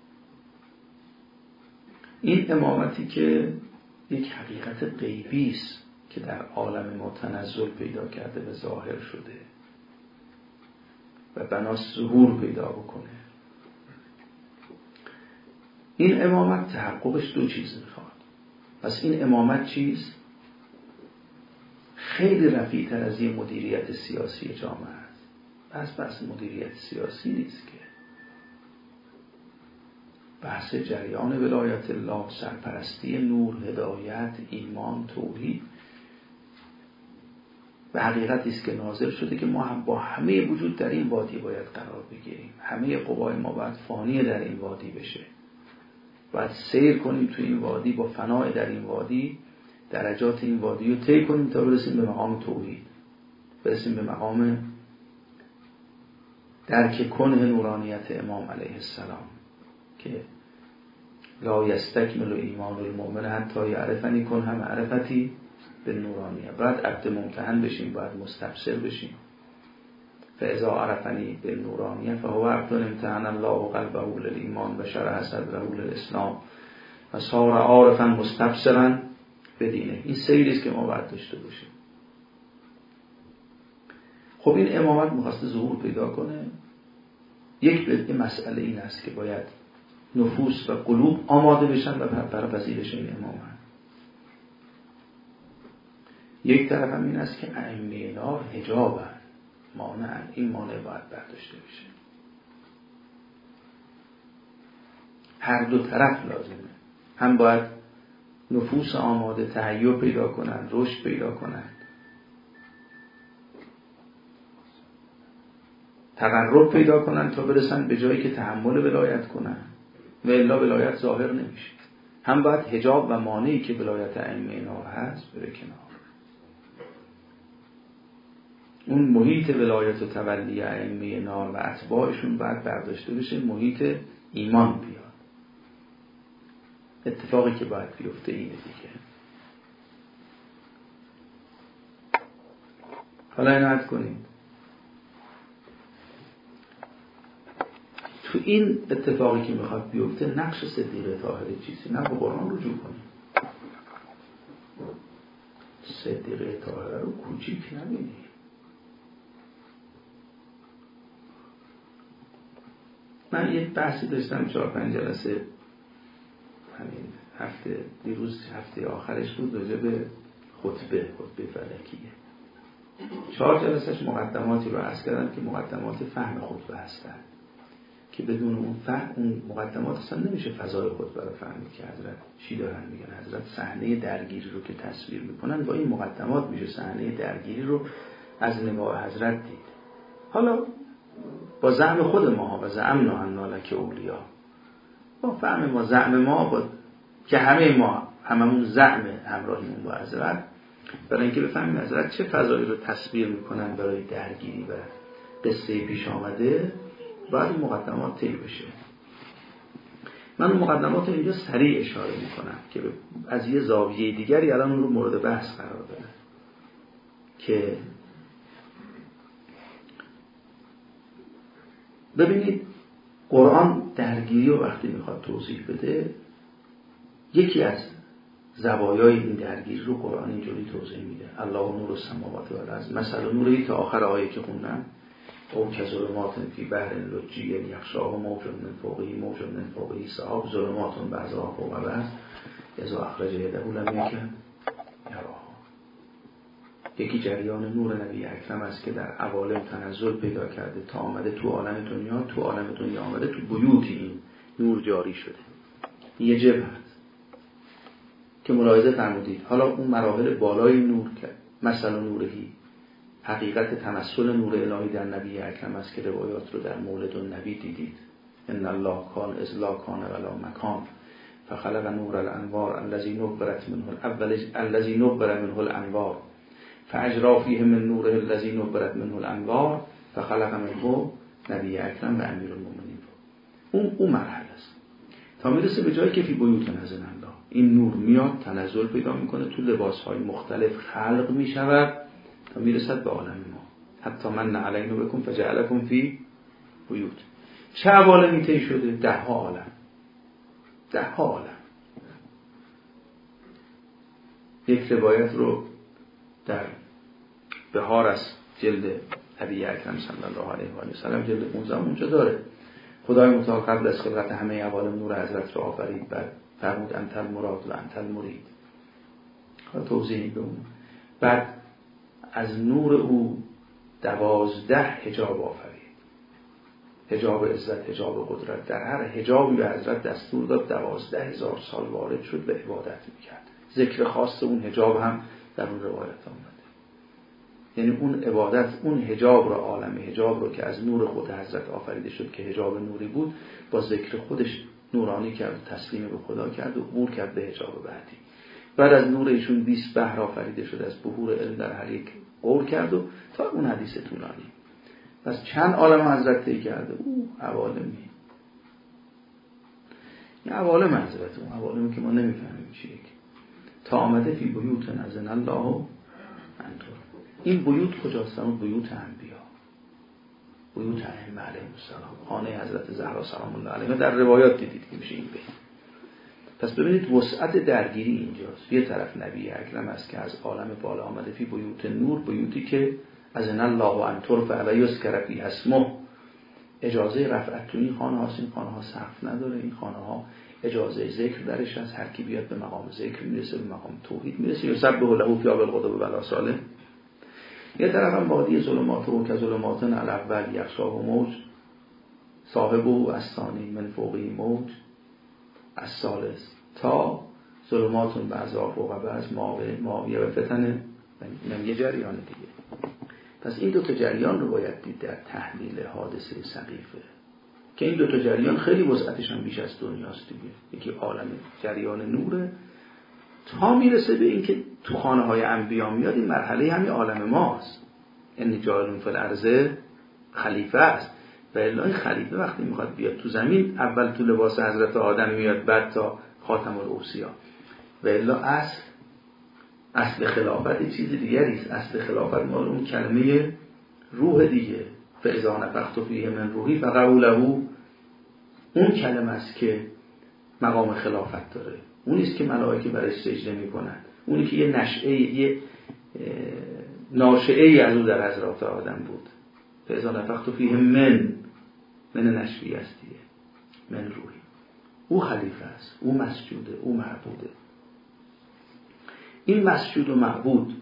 این امامتی که یک حقیقت غیبی است که در عالم ما تنزل پیدا کرده و ظاهر شده و بناس ظهور پیدا بکنه. این امامت تحققش دو چیز میخواد. پس این امامت چیست؟ خیلی رفیع‌تر از یه مدیریت سیاسی جامعه است. بحث مدیریت سیاسی نیست که، بحث جریان ولایت الله، سرپرستی نور، هدایت، ایمان، توحید و حقیقتی است که نازل شده که ما هم با همه وجود در این وادی باید قرار بگیریم. همه قوای ما باید فانی در این وادی بشه، باید سیر کنیم تو این وادی، با فناء در این وادی درجات این وادی رو طی کنیم تا برسیم به مقام توحید، برسیم به مقام درک کنه نورانیت امام علیه السلام که لا یستکمل ایمان المؤمن حتی یعرفنی کن هم معرفتی به نورانیه. باید عبد ممتحن بشیم، باید مستبصر بشیم. فاذا عرفنی به نورانیه فهو عبد امتحن الله قلبه للایمان و شرح صدره للاسلام و صار عارفا مستبصرا بدینه. این سیری است که ما باید داشته باشیم. خب این امامت می‌خواسته ظهور پیدا کنه. یک مسئله این است که باید نفوس و قلوب آماده بشن و برای پذیرش این امامت. یک طرف هم این است که ائمه نار حجابن، مانعن، این مانع باید برداشته بشه. هر دو طرف لازمه، هم باید نفوس آماده تهیع پیدا کنن، رشد پیدا کنن، تقرب پیدا کنن تا برسن به جایی که تحمل ولایت کنن و الا ولایت ظاهر نمیشه. هم باید حجاب و مانعی که ولایت ائمه نار هست بره کنار. اون محیط ولایت و تولی ائمه نار و اتباعشون باید برداشته بشه، محیط ایمان بیاد. اتفاقی که باید بیفته اینه دیگه. حالا عنایت کنید تو این اتفاقی که میخواد بیفته نقش صدیقه طاهره چیزی نه، به قرآن رجوع کنید. صدیقه طاهره رو کوچیک نبینید. من یک بحثی داشتم 4-5 جلسه همین هفته آخرش بود راجع به خطبه فلکیه. 4 جلسهش مقدماتی رو عرض کردم که مقدمات فهم خطبه هستن که بدون اون فهم اون مقدمات اصلا نمیشه فضای خطبه رو فهمید که حضرت چی دارن میگن. حضرت صحنه درگیری رو که تصویر میکنن با این مقدمات میشه صحنه درگیری رو از نگاه حضرت دید. حالا با زعم خود ما و زعمنا انا لک اولیا، با فهم ما زعم ما با که هممون زعم همراهیمون با حضرت، برای اینکه بفهمیم حضرت چه فضایی رو تصویر میکنن برای درگیری و قصه پیش آمده، باید این مقدمات طی بشه. من اون مقدمات رو اینجا سریع اشاره میکنم که از یه زاویه دیگری الان اون رو مورد بحث قرار بدم که ببینید قرآن درگیری رو وقتی میخواد توضیح بده، یکی از زوایای این درگیری رو قرآن اینجوری توضیح میده: الله نور السماوات و الارض، مثلا نوری تا آخر آیه که خوندم، او کظلمات فی بحر لجی یغشاه موج من فوقه موج من فوقه سحاب ظلمات بعضها فوق بعض اذا اخرج یده لم یکن یراها. یکی جریان نور نبی اکرم است که در عوالم تنزل پیدا کرده تا آمده تو عالم دنیا آمده تو بیوتی این نور جاری شده. یه جبهه که ملاحظه فرمودید. حالا اون مراحل بالای نور که مثلا نورهی حقیقت تمثل نور الهی در نبی اکرم است که روایات رو در مولد النبی دیدید. ان الله کان اذ لا کان ولا مکان فخلق نور الانوار الذي نبرت منه الانوار فاجرا فیه من نوره الذي نبرت منه الانوار فخلق منه نبی اکرم و امیر المؤمنین. اون مرحله است تا میرسه به جایی که فی بیوت نزل الله، این نور میاد تنزل پیدا میکنه تو لباسهای مختلف خلق میشود تا میرسد به عالم ما. حتی من علینا بکن فجعلکم فی بیوت. چه عوالمی طی شده؟ 10 عالم. یک روایت رو در بهار از جلد نبی اکرم صلی الله علیه و آله و سلم جلد 15 اونجا داره. خدای متعال قبل از خلقت همه عوالم نور حضرت رو آفرید، بعد فرمود انت المراد و انت المرید. توضیح بدم. بعد از نور او 12 حجاب آفرید، حجاب عزت، حجاب قدرت. در هر حجابی به حضرت دستور داد 12,000 سال وارد شد و عبادت میکرد. ذکر خاص اون حجاب هم در اون روایت آمده. یعنی اون عبادت، اون حجاب رو، عالم حجاب رو که از نور خود حضرت آفریده شد که حجاب نوری بود، با ذکر خودش نورانی کرد، تسلیم به خدا کرد و عبور کرد به حجاب بعدی. بعد از نور ایشون 20 بحر آفریده شد، از بحور علم در هر یک عبور کرد و تا اون حدیث طولانی. پس چند عالم حضرت طی کرده؟ عوالمی. این عوالم حضرت، اون عوالمی که ما نمیفهمیم چیه، تا آمده فی بیوت نزل الله انطور. این بیوت کجاست؟ اون بیوت انبیا، بیوت ائمه علیهم السلام، خانه حضرت زهرا سلام الله علیها. در روایات دیدید که میشه این بین. پس ببینید وسعت درگیری اینجاست. یه طرف نبی اکرم است که از عالم بالا آمده فی بیوت نور، بیوتی که از ان الله و ان ترفع و یذکر فیها اسمه، اجازه رفعت تو این خانه هاست، این خانه ها سقف نداره، این خانه ها اجازه ذکر درش هست، هر کی بیاد به مقام ذکر میرسه، به مقام توحید میرسه. یسبح له فی الغدو والآصال. یه طرف هم وادی ظلمات و که ظلمات الاول یغشاه موج صاحبه از ثانی من فوقی موج از ثالث تا ظلمات بعضا فوق بعض ماویه و فتنه. من یه جریان دیگه. پس این دو تا جریان رو باید دید در تحلیل حادثه سقیفه، که این دو تا جریان خیلی وسعتش هم بیش از دنیاست دیگه. یکی عالم جریان نوره تا میرسه به این که تو خانه های انبیا میاد، این مرحله همین عالم ماست. این جاعل فی الارض خلیفه است. و الا این خلیفه وقتی میخواد بیاد تو زمین، اول تو لباس حضرت آدم میاد، بعد تا خاتم الاوصیا. و الا اصل خلافت چیز دیگری است. اصل خلافت مال اون کلمه روح دیگه. فاذا نفخت فیه من روحی فقعوا له، اون کلمه است که مقام خلافت داره. اونی است که ملائکه برش سجده میکنن، اونی که یه نشأه، یه ناشئه‌ای از او در حضرت آدم بود. فاذا نفخت فیه من نشوی است دیگه، من روحی. او خلیفه است، او مسجوده، او معبوده. این مسجود و معبود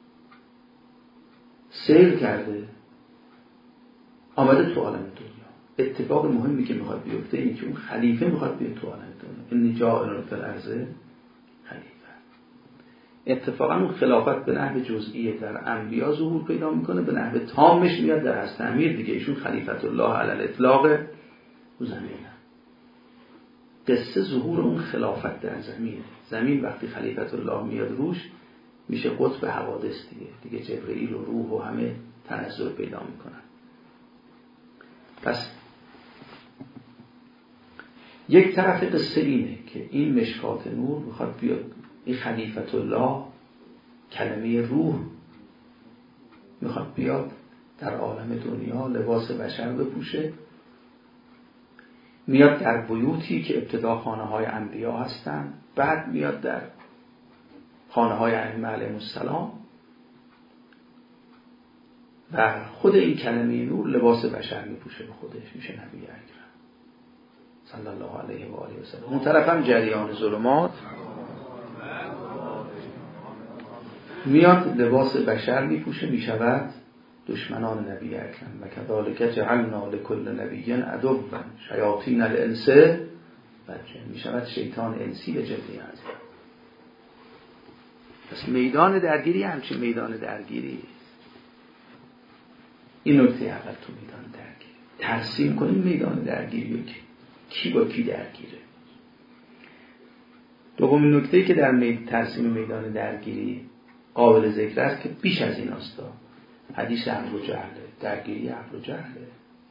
سیر کرده آمده تو عالم دنیا. اتفاق مهمی که میخواد بیفته اینه که اون خلیفه میخواد بیاد تو عالم دنیا. این جاعل فی الارض خلیفه. اتفاقا اون خلافت به نحو جزئیه در انبیا ظهور پیدا میکنه، به نحو تامش میاد در حضرت امیر دیگه. ایشون خلیفت الله علی الاطلاق رو زمینه. قصه ظهور اون خلافت در زمینه. زمین وقتی خلیفت الله میاد روش میشه قطب حوادث دیگه جبرئیل و روح و همه تنزل پیدا میکنن. پس یک طرف قصه اینه که این مشکات نور میخواد بیاد، این خلیفت الله کلمه روح میخواد بیاد در عالم دنیا لباس بشر بپوشه، میاد در بیوتی که ابتدا خانه های انبیا هستن، بعد میاد در خانه های ائمه علیهم السلام و خود این کلمه نور لباس بشر میپوشه به خودش، میشه نبی اکرم صلی الله علیه و آله و سلم. اون طرف هم جریان ظلمات میاد لباس بشر میپوشه، میشود دشمنان نبی اکرم. و کذالک جعلنا لکل نبی عدوا شیاطین الانس والجن، میشود شیطان انسی به جلوه از. پس میدان درگیری همچین میدان درگیری. این نکته اول تو میدان درگیری. ترسیم کنیم میدان درگیری که کی با کی درگیره. دومین نکته‌ای که در ترسیم میدان درگیری قابل ذکر است که بیش از این است. حدیث عقل و جهله، درگیری عقل و جهله.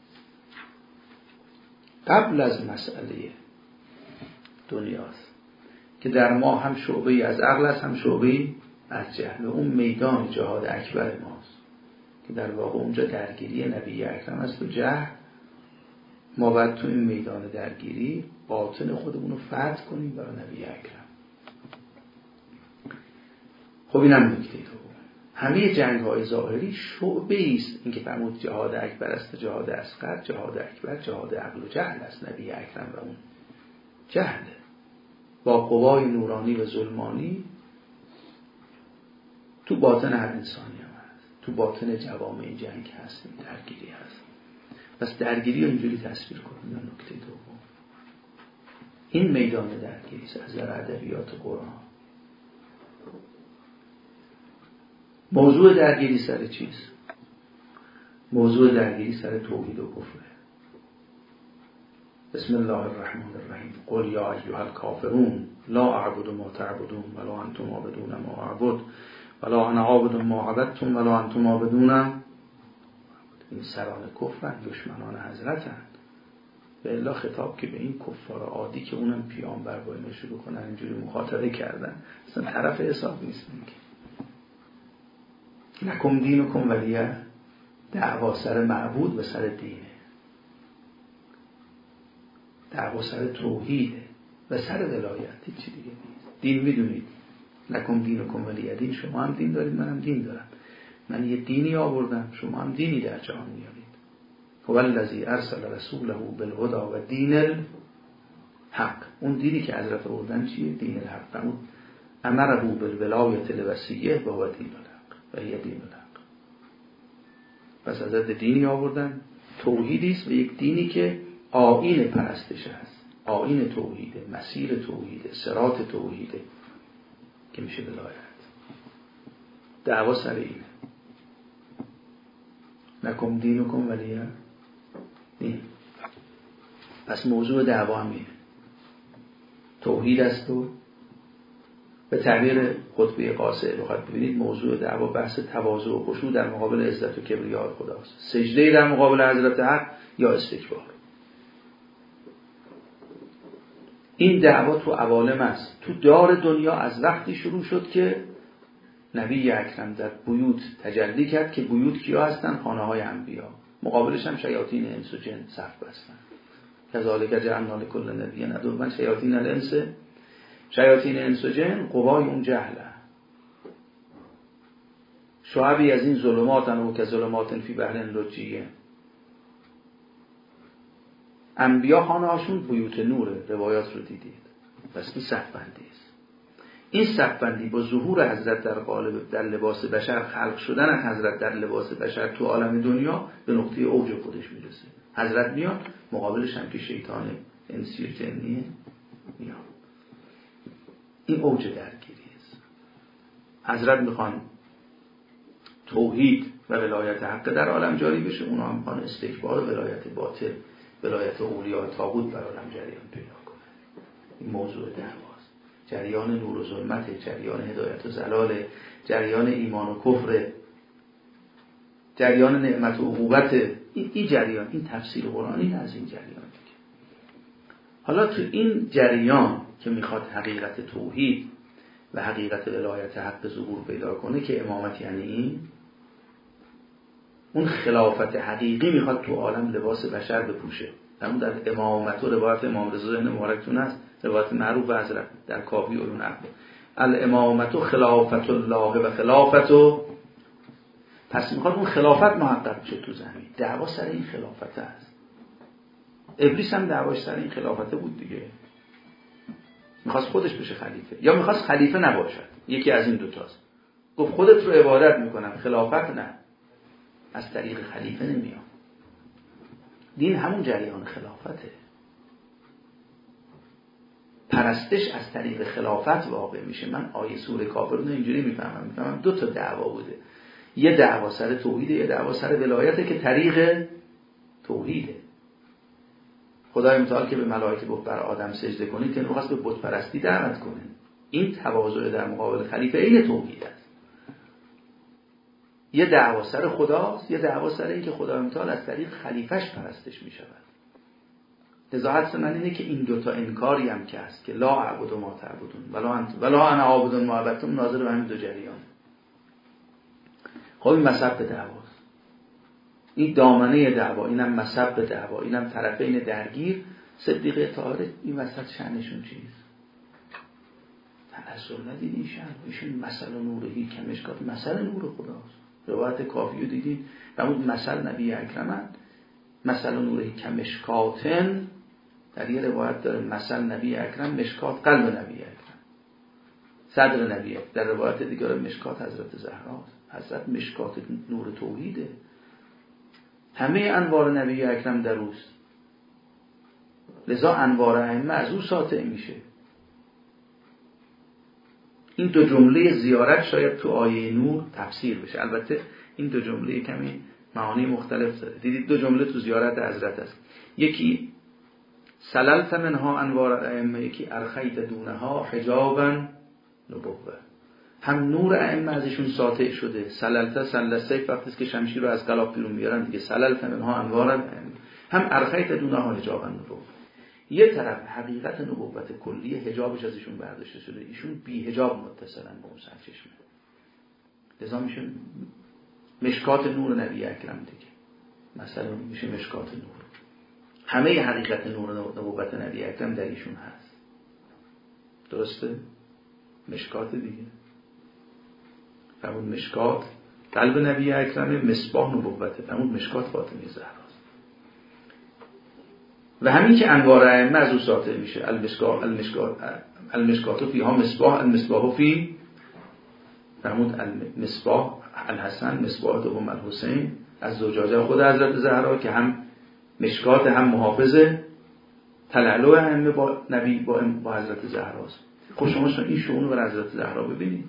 قبل از مسئله دنیاست که در ما هم شعبه‌ای از عقل است، هم شعبه‌ای از جهل. اون میدان جهاد اکبر ماست که در واقع اونجا درگیری نبی اکرم است و جهل. ما باید تو این میدان درگیری باطن خودمون رو فتح کنیم برای نبی اکرم. خب اینم نکته دوم. همه جنگ‌های ظاهری شعبه‌ای است. این که فرمود جهاد اکبر است، جهاد اصغر، جهاد اکبر جهاد عقل و جهل است. نبی اکرم و اون جهل با قوای نورانی و ظلمانی تو باطن هر انسانی هم هست، تو باطن جوامع این جنگ هست، این درگیری هست. پس درگیری رو اینجوری تصویر کنیم. نکته دوم این میدان درگیری است از در ادبیات قرآن. موضوع درگیری سر چیست؟ موضوع درگیری سر توحید و کفر. بسم الله الرحمن الرحیم. قل یا ایها الکافرون لا اعبد ما تعبدون ولا انتم عابدون ما اعبد ولا انا عابد ما عبدتم ولا انتم عابدون. این سران کفرن، دشمنان حضرتن. به الله خطاب که به این کفار عادی که اونم پیامبر با اینو شروع کنن اینجوری مخاطبه کردن، اصلا طرف حساب نیست. لکم دینکم ولیه. دعوا سر معبود و سر دینه، دعوا سر توحیده و سر ولایت، چی دیگه نیست. دین میدونید، لکم دینکم ولیه دین. شما هم دین دارید، منم دین دارم. من یه دینی آوردم، شما هم دینی در جهان میارید. هو الذی ارسل رسوله بالهدى و دین الحق. اون دینی که حضرت آوردن چیه؟ دین الحق. اون امره بالولایة الوصیه و هو دین الحق و هی دین الحق. پس حضرت دینی آوردن، توحیدی است و یک دینی که آیین پرستش است، آیین توحیده، مسیر توحیده، صراط توحیده که میشه ولایت. دعوا سر اینه. لکم دینکم ولیه دین. پس موضوع دعوا هم اینه، توحید است. و به تعبیر خطبه قاصد بخواید ببینید موضوع دعوا بحث تواضع و خشوع در مقابل عزت و کبریای خداست. سجده در مقابل حضرت حق یا استکبار. این دعوا تو عوالم است. تو دار دنیا از وقتی شروع شد که نبی اکرم در بیوت تجلی کرد که بیوت کیا هستن؟ خانه های انبیا. مقابلش هم شیاطین انس و جن صف بستن. کذالک جعلنا لکل نبی عدوا شیاطین الانس. شیاطین انس و جن قوای اون جهله. شعبی از این ظلماتن و که ظلماتن فی بحر لجیه. انبیا خانه هاشون بیوت نوره. روایات رو دیدید. پس این صف بندی است. این صف بندی با ظهور حضرت در قالب در لباس بشر، خلق شدن از حضرت در لباس بشر تو عالم دنیا به نقطه اوج خودش میرسه. حضرت میاد، مقابلش هم که شیطان انسی و جنیه میاد. این اوج درگیری است. حضرت میخوان توحید و ولایت حق در عالم جاری بشه، اونا هم میخوان استکبار و ولایت باطل، ولایت اولیاء طاغوت در عالم جریان پیدا کنه. این موضوع دعواست. جریان نور و ظلمت، جریان هدایت و ضلال، جریان ایمان و کفر، جریان نعمت و عقوبت. این جریان، این تفسیر قرآنی از این جریان دیگه. حالا تو این جریان که میخواد حقیقت توحید و حقیقت ولایت حق ظهور پیدا کنه که امامت یعنی این، اون خلافت حقیقی میخواد تو عالم لباس بشر بپوشه. همون در امامت و روایت امام رضا ذهن مبارکتون هست، روایت معروف حضرت در کافی علوم اخبار، الامامت خلافت الله و خلافت. پس میخواد اون خلافت محقق بشه تو زمین. دعوا سر این خلافت است. ابلیس هم دعواش سر این خلافت بود دیگه. میخواست خودش بشه خلیفه یا میخواست خلیفه نباشد. یکی از این دوتاست. گفت خودت رو عبادت میکنم، خلافت نه. از طریق خلیفه نمیام. دین همون جریان خلافته. پرستش از طریق خلافت واقع میشه. من آیه سوره کافر رو اینجوری میفهمم دو تا دعوا بوده. یه دعوا سر توحیده، یه دعوا سر ولایته که طریق توحیده. خدای متعال که به ملائکه گفت بر آدم سجده کنید که نخواست به بت پرستی دعوت کنه. این تواضع در مقابل خلیفه این توحید است. یه دعوا سر خداست، یه دعوا سر این که خدای متعال از طریق خلیفهش پرستش می شود. لذا حدث من اینه که این دوتا انکاری هم که هست که لا اعبد ما تعبدون ولا انا عابد ما عبدتم، ناظر به همین دو جریان. خب این مصب دعواست. این دامنه دعوا، اینم مصب دعوا، اینم طرفین درگیر. صدیق طاهر این وسط شأنشون چیست؟ تعصب ندید این شأن. ایشون مثل نورهی کمشکات، مثل نور خداست. روایت کافی رو دیدید. فرمود مثل نبی اکرمن مثل نورهی کمشکاتن. در یه روایت داره مثل نبی اکرم مشکات قلب نبی اکرم، صدر نبی اکرم. در روایت دیگر مشکات حضرت زهراست. حضرت مشکات نور توحیده. همه انوار نبی اکرم در اوست. لذا انوار ائمه از او ساطع میشه. این دو جمله زیارت شاید تو آیه نور تفسیر بشه. البته این دو جمله کمی معانی مختلف داره. دیدید دو جمله تو زیارت حضرت است. یکی سللت منها انوار ائمه، یکی ارخیت دونها حجابا نبوه. هم نور ائمه ازشون ساطع شده. سللت سلسیف وقتی که شمشیر رو از قلاب بیرون میارن دیگه سللت منها انوار ائمه. هم ارخیت دونها حجابا نبوه. یه طرف حقیقت نبوت کلیه حجابش ازشون برداشته شده. ایشون بی حجاب متصلن با اون سرچشمه. لذا میشه مشکات نور نبی اکرم دیگه. مثلا میشه مشکات نور. همه حقیقت نور نبوت نبی اکرم در ایشون هست. درسته؟ مشکات دیگه. فرمود مشکات قلب نبی اکرم، مصباح نبوته. فرمود مشکات فاطمه زهراست. و همین که انوار ائمه از او ساطع میشه. المشکات فیها مصباح، المصباح فی فرمود المصباح الحسن مصباح دوم الحسین، از زوجاجه خود حضرت زهرا که هم مشکات هم محافظه تلالو ائمه با نبی با حضرت زهراست. خب شما این شؤون رو بر حضرت زهرا ببینید.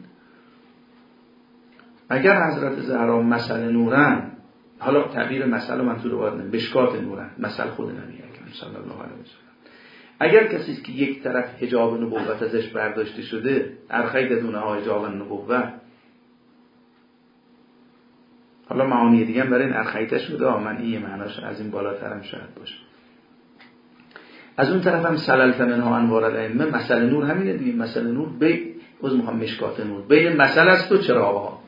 اگر حضرت زهرا مثل نورن، حالا تعبیر مثل منظور باید نه، مشکات نورن، مثل خود نبی اکرم صلی الله علیه و سلم. اگر کسی که یک طرف حجاب نبوت ازش برداشته شده، ارخید دونه ها حجاب نبوت، حالا معانی دیگه هم برای این ارخیده شده، من این معناش از این بالاترم شاید باشه. از اون طرف هم سللت منها انوار الائمه، مثل نور همینه دیگه. مثل نور مشکات نور بین مثل است و چراغ‌ها.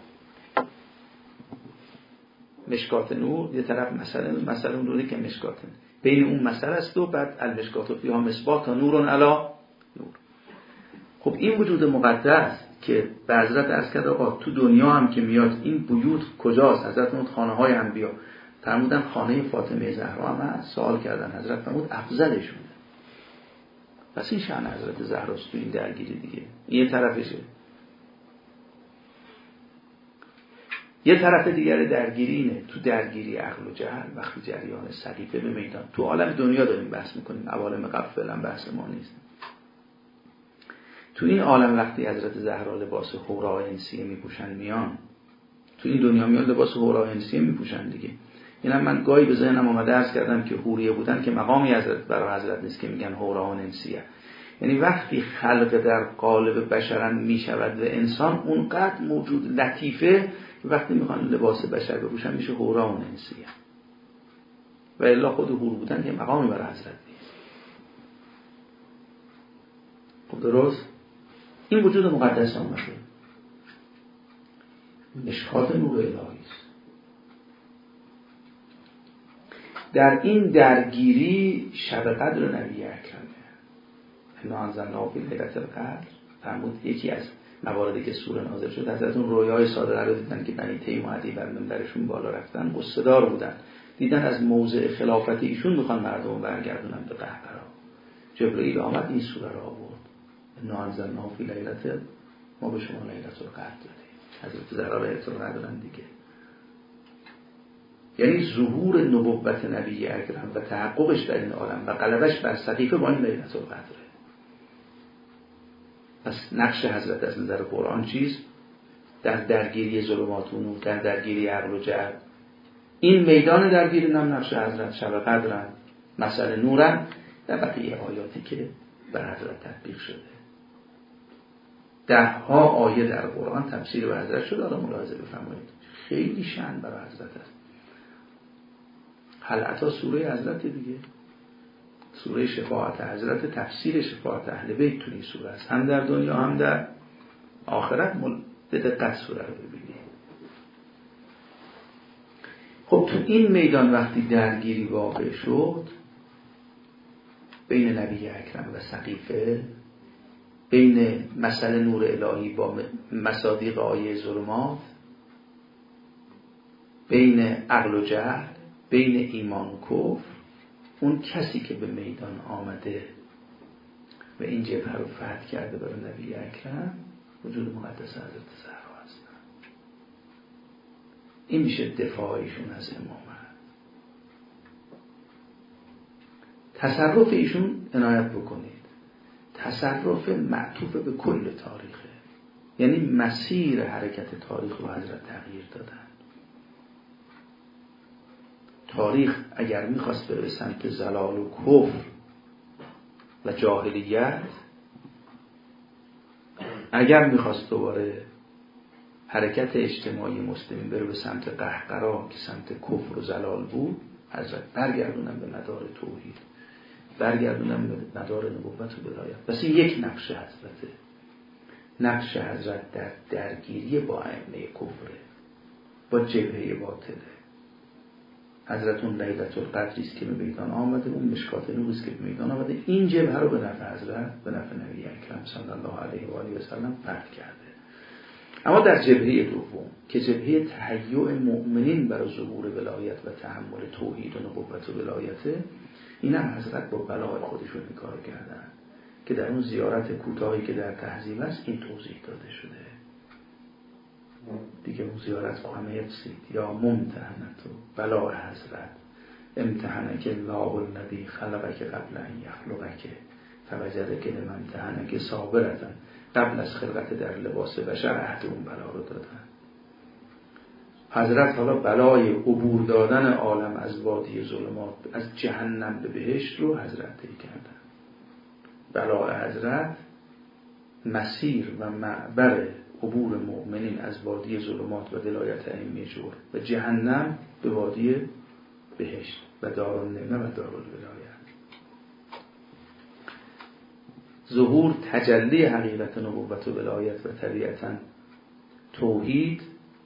مشکات نور یه طرف مثل نوری که مشکات بین اون مثل است و بعد المشکات فیها مصباح تا نور علی نور. خب این وجود مقدس که به حضرت عرض کرد آقا تو دنیا هم که میاد این بیوت کجاست؟ حضرت فرمود خانه های انبیا. فرمودن خانه فاطمه زهرا هم هست. سوال کردن حضرت فرمود افضلشونه. پس این شأن حضرت زهراست تو این درگیری دیگه. این یه طرفشه. یه طرف دیگر درگیری اینه، تو درگیری عقل و جهل وقتی جریان سقیفه به میدان، تو عالم دنیا داریم بحث میکنیم، عوالم قبل فعلا بحث ما نیست. تو این عالم وقتی حضرت زهرا لباس حورا انسیه میپوشن میان، تو این دنیا میان لباس حورا انسیه میپوشن دیگه. اینم من گاهی به ذهنم اومده عرض کردم که حوریه بودن که مقامی حضرت برای حضرت نیست که میگن حورا انسیه. یعنی وقتی خلق در قالب بشرن میشود و انسان اونقدر موجود لطیفه، وقتی میخوان لباس بشر بپوشن میشه حورا انسیه. و الا خود حور بودن که مقامی برای حضرت نیست. خب درست؟ این وجود مقدس آمده، مشکات نور الهی است. در این درگیری شب قدر نبی اکرمه انا انزلناه فی لیلة القدر فرمود. یکی از مواردی که سوره نازل شد حضرت اون رویای ساده رو دیدن که بنی تیم و عدی بر منبرشون بالا رفتن، قصه‌دار بودن، دیدن از موضع خلافت ایشون میخوان مردم برگردونن به قهقرا. جبرئیل آمد این سوره رو آورد، انا انزلناه فی لیلة، ما به شما لیلة القدر دادیم. حضرت زهرا لیلة القدر دیگه، یعنی ظهور نبوت نبی اکرم و تحققش در این عالم و غلبش بر سقیفه با این لیلة القدره. پس نقش حضرت از نظر قرآن چیست؟ در درگیری ظلمات و نور، در درگیری عقل و جهل. این میدان درگیری نم نقش حضرت شب قدرن، مثل نورن، در بقیه آیاتی که بر حضرت تطبیق شده. 10 آیه در قرآن تفسیر به حضرت شده. حالا ملاحظه بفرمایید خیلی شأن برای حضرت است. حلقتا سوره حضرت دیگه، سوره شفاعت حضرت، تفسیر شفاعت اهل بیت تو این سوره است، هم در دنیا هم در آخرت. به دقت سوره رو ببینید. خب تو این میدان وقتی درگیری واقع شد بین نبی اکرم و سقیفه، بین مثل نور الهی با مصادیق آیه ظلمات، بین عقل و جهل، بین ایمان و کفر، اون کسی که به میدان آمده و این جبهه رو فتح کرده برای نبی اکرم وجود مقدس حضرت زهرا هست. این میشه دفاعیشون از امامت. تصرف ایشون عنایت بکنید، تصرف معطوف به کل تاریخه، یعنی مسیر حرکت تاریخ رو حضرت تغییر دادن. تاریخ اگر میخواست بره سمت زلال و کفر و جاهلیت، اگر میخواست دوباره حرکت اجتماعی مسلمین بره به سمت قهقرا که سمت کفر و زلال بود، حضرت برگردونن به مدار توحید، برگردونن به مدار نبوت و ولایت. بس این یک نقش حضرته. نقش حضرت در درگیری با ائمه کفره، با جبهه باطله. حضرت اون لیلة القدری است که به میدان آمده، اون مشکات نور است که به میدان آمده. این جبهه رو به نفع حضرت، به نفع نبی اکرم صلی الله علیه و آله و سلم فتح کرده. اما در جبهه دوم که جبهه تهیع مؤمنین برای ظهور ولایت و تحمل توحید و نبوت و ولایته، این هم حضرت با بلای خودشون این کار کردن که در اون زیارت کوتاهی که در تهذیب است این توضیح داده شده دیگه. اون زیارت با همه رسید. یا ممتحنتو بلای حضرت امتحنک الله الذی خلقک قبل ان یخلقک فوجدک لمن امتحنک صابرة. قبل از خلقت در لباس بشر عهد اون بلا رو دادن. حضرت حالا بلای عبور دادن عالم از وادی ظلمات از جهنم به بهشت رو حضرت طی کردن. بلای حضرت مسیر و معبر عبور مؤمنین از وادی ظلمات و ولایت ائمه جور و جهنم به وادی بهشت و دارالنعمه و دارالولایت. ظهور تجلی حقیقت نبوت و ولایت و طبیعتاً توحید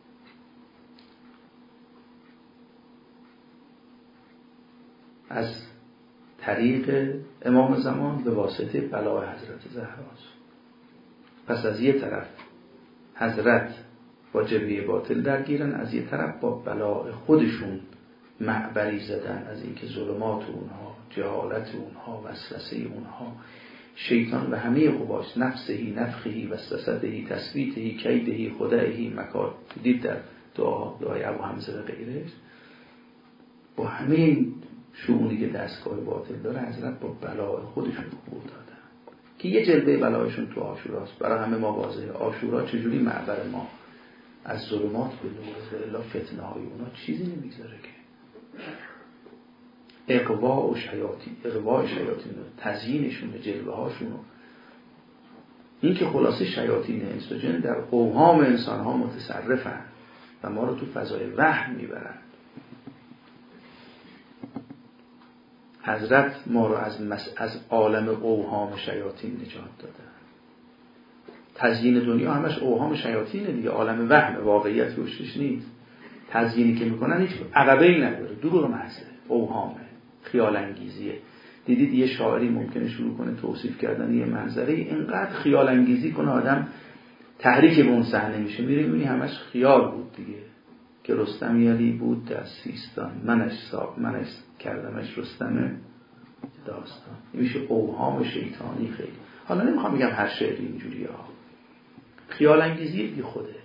از طریق امام زمان به واسطه بلای حضرت زهراست. پس از یه طرف حضرت با جبهه باطل درگیرن، از یه طرف با بلای خودشون معبری زدن از اینکه ظلمات اونها، جهالت اونها، وسوسه اونها، شیطان و همه قواش، نفسهی، نفخهی، وسوسهی، تثبیتهی، کیدهی، خدعهی، مکار. دید در دعای ابو حمزه و غیرش با همه این شؤونی که دستگاه باطل داره حضرت با بلای خودشون عبور دادن که یه جلوه بلایشون تو عاشوراست. برای همه ما واضحه عاشورا چجوری معبر ما از ظلمات به نور و الا فتنه های اونا چیزی نمیگذاره که اقوا شیاطین تزیینشون، جلوه هاشون. این که خلاصه شیاطین انس و جن در اوهام انسان ها متصرفن و ما رو تو فضای وهم میبرن. حضرت ما رو از عالم اوهام شیاطین نجات دادن. تزیین دنیا همش اوهام شیاطینه دیگه، عالم وهم، واقعیت روشش نیست. تزیینی که میکنن هیچ عقبه‌ای نداره، دروغ محضه، اوهامه، خیال انگیزیه. دیدید یه شاعری ممکنه شروع کنه توصیف کردن یه منظره اینقدر خیال انگیزی کنه آدم تحریک به اون صحنه میشه، میره میبینی همش خیال بود دیگه. که رستم یلی بود در سیستان، منش کردمش رستم داستان. میشه اوهام شیطانی خیلی. حالا نمیخوام بگم هر شعری اینجوریه ها، خیال انگیزی بی خوده،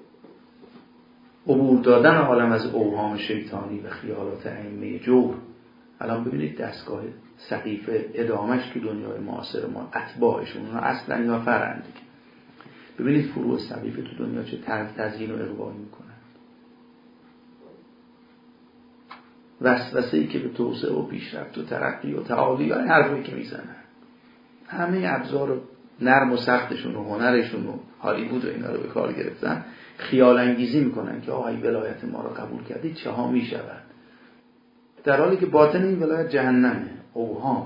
عبور دادن عالم از اوهام شیطانی و خیالات ائمه جور. الان ببینید دستگاه سقیفه ادامش که دنیای معاصر ما اتباعشون اونا اصلا یا فرند، ببینید فروع سقیفه تو دنیا چه تزیین و اغوایی میکنن. وسوسه‌ای که به توسعه و پیشرفت و ترقی و تعالی یا حرفی که میزنن، همه ابزار نرم و سختشون و هنرشون و هالیوود و اینا رو به کار گرفتن، خیال انگیزی میکنن که آقای ولایت ما رو قبول کردید چه ها میشود، در حالی که باطن این ولایت جهنمه، اوهامه.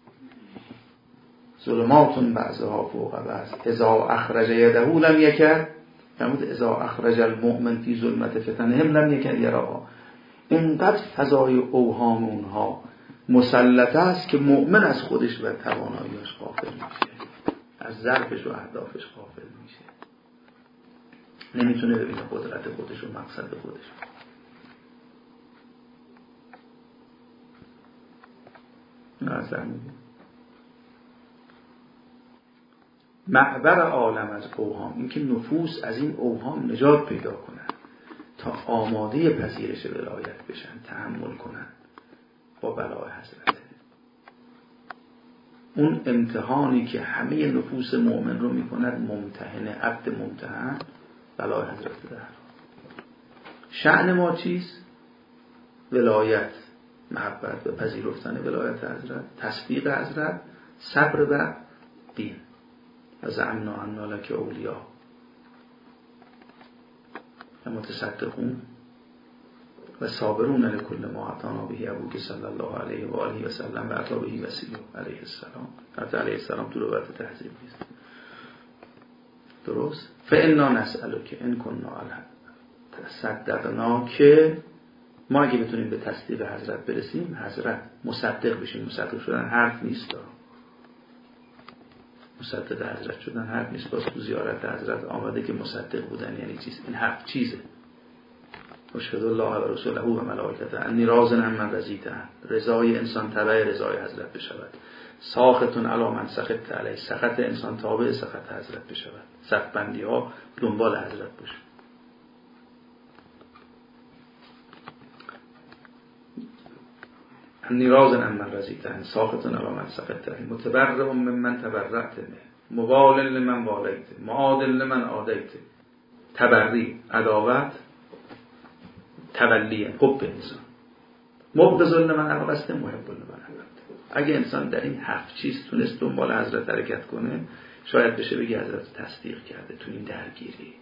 ظلماتون بعضها فوق بعض اذا اخرج یده لم یکد، فرمود اذا اخرج المؤمن فی ظلمت فتنهم لم یکد یراها. اینقدر فضای اوهام اونها مسلط است که مؤمن از خودش و تواناییش غافل میشه، از ظرفش و اهدافش غافل میشه، نمیتونه ببینه قدرت خودش و مقصد خودش. معبر عالم از اوهام، این که نفوس از این اوهام نجات پیدا کنن تا آماده پذیرش ولایت بشن، تحمل کنن با بلای حضرت. اون امتحانی که همه نفوس مؤمن رو میکند ممتحن، عبد ممتحن، بلای حضرت در. شأن ما چیست؟ ولایت، محبت و پذیرفتن ولایت حضرت، تصدیق حضرت، صبر بر دین. و زعمنا انا لک اولیا و متصدقون و صابرون لکل ما اعطانا به ابوک صلی الله علیه و آله و سلم و عطا به وسیله علیه السلام. حتی علیه السلام تو روایت تهذیب نیست، درست؟ فانا نسألک ان کنا تصدقنا، که ما اگه بتونیم به تصدیق حضرت برسیم، حضرت مصدق بشیم. مصدق شدن حرف نیست، مصدق حضرت شدن حرف نیست. باز تو زیارت حضرت آمده که مصدق بودن یعنی چیز، این حرف چیزه. اشهد الله و رسوله و ملائکته انی راض عمن رضیت عنه. رضای انسان تبع رضای حضرت بشود. ساخط علی من سخطت علیه. سخط انسان تابع سخط حضرت بشود. سخت بندی ها دنبال حضرت باشه. انی راض عمن رضیت عنه ساخط علی من سخطت علیه. متبرئ ممن تبرأت منه موال لمن والیت معاد لمن عادیت. تبری عداوت، تولی حب انسان، مبغض لمن ابغضت محب لمن احببت. اگه انسان در این 7 چیز تونست دنبال حضرت حرکت کنه شاید بشه بگی حضرت تصدیق کرده. تو این درگیری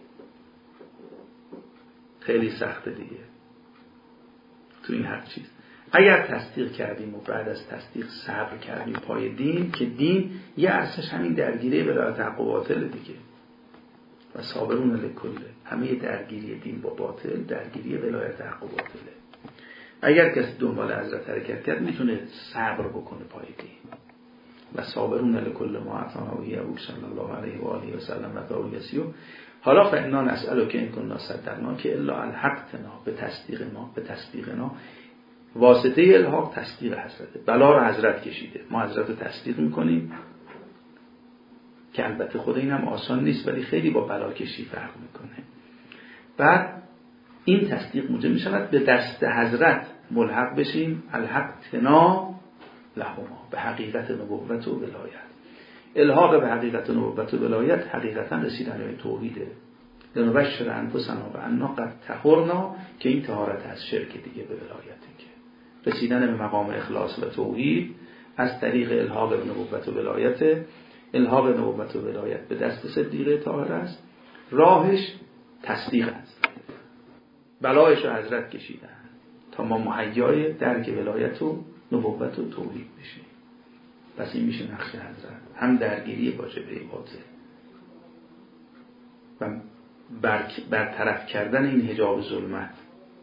خیلی سخته دیگه. تو این 7 چیز اگر تصدیق کردیم و بعد از تصدیق صبر کردیم پای دین، که دین یه اصلش همین درگیری ولایت حق و باطل دیگه، و صابرون لکله. همه درگیری دین با باطل درگیری ولایت حق و باطله. اگر کسی دنبال حضرت حرکت کرد میتونه صبر بکنه پای دین. و صابرون لکل ما اعطانا و ابو صلی الله علیه و آله و سلم و تعالیسیو. حالا فانا نسألو که این کنا صدقنا که الا الحقتنا به تصدیقنا. واسطه الحاق تصدیق حضرت. بلا رو حضرت کشیده، ما حضرت رو تصدیق میکنیم، که البته خود این هم آسان نیست ولی خیلی با بلا کشی فرق میکنه. بعد این تصدیق موجب میشود به دست حضرت ملحق بشیم. الحقتنا لهما به حقیقت نبوت و ولایت. الحاق به حقیقت نبوت و ولایت حقیقتا رسیدن به توحیده. لنبشر انفسنا بأننا قد طهرنا، که این طهارت از شرک دیگه به ولایت، که رسیدن به مقام اخلاص و توحید از طریق الحاق به نبوت و ولایت. الحاق نبوت و ولایت به دست صدیقه طاهر است. راهش تصدیق است. بلایش رو حضرت کشیدن تا ما مهیای درک ولایت و نبوت و توحید بشیم. پس این میشه نقش حضرت. هم درگیری با جبهه باطل و برطرف کردن این حجاب ظلمت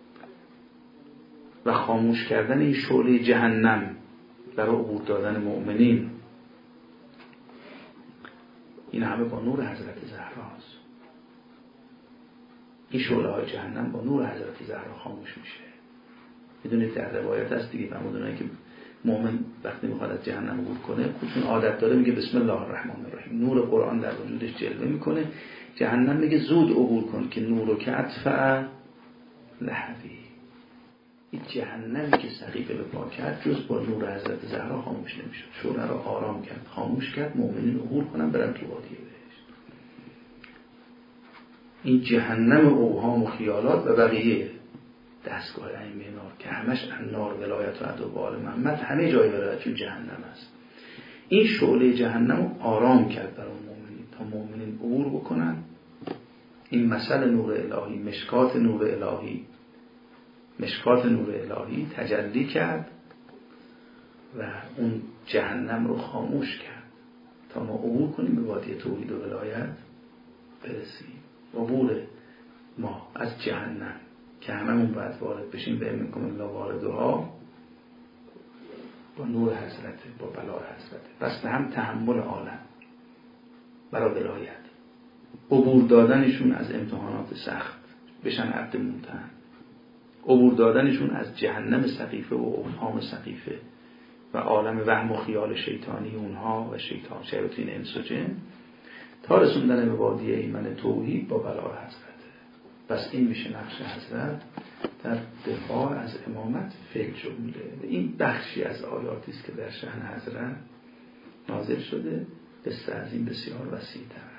و خاموش کردن این شعله جهنم برای عبور دادن مؤمنین. این همه با نور حضرت زهراست. این شعله های جهنم با نور حضرت زهرا خاموش میشه. میدونید در روایت هست دیگه، فرمودن که مؤمن وقتی میخواد از جهنم عبور کنه چون عادت داره میگه بسم الله الرحمن الرحیم. نور قرآن در وجودش جلوه میکنه. جهنم میگه زود عبور کن که نورو که اطفأ لهبی. این جهنمی که سقیفه به پا کرد جز با نور حضرت زهرا خاموش نمیشد. شعله رو آرام کرد، خاموش کرد، مؤمنین عبور کنن برن تو وادی بهشت. این جهنم اوهام و خیالات و بقیه دستگاه ائمه نار که همش النار ولایت و عدو و آل محمد، همه جای ولایت چون جهنم است. این شعله جهنم رو آرام کرد برای مؤمنین تا مؤمنین عبور بکنن. این مثل نور الهی، مشکات نور الهی تجلی کرد و اون جهنم رو خاموش کرد تا ما عبور کنیم به وادی توحید و ولایت برسیم. عبور ما از جهنم که هممون باید وارد بشیم به منکم الله واردها با نور حضرت، با بلای حضرت. پس به هم تحمل عالم برای ولایت، عبور دادنشون از امتحانات سخت بشن عبد ممتحن، عبور دادنشون از جهنم سقیفه و اوهام سقیفه و عالم وهم و خیال شیطانی اونها و شیاطین انس و جن، تا رسوندن به وادی ایمن توحید با بلای حضرت. پس این میشه نقش حضرت در دفاع از امامت فعل جمله. این بخشی از آیاتی است که در شأن حضرت نازل شده. قصه از این بسیار وسیع‌تر.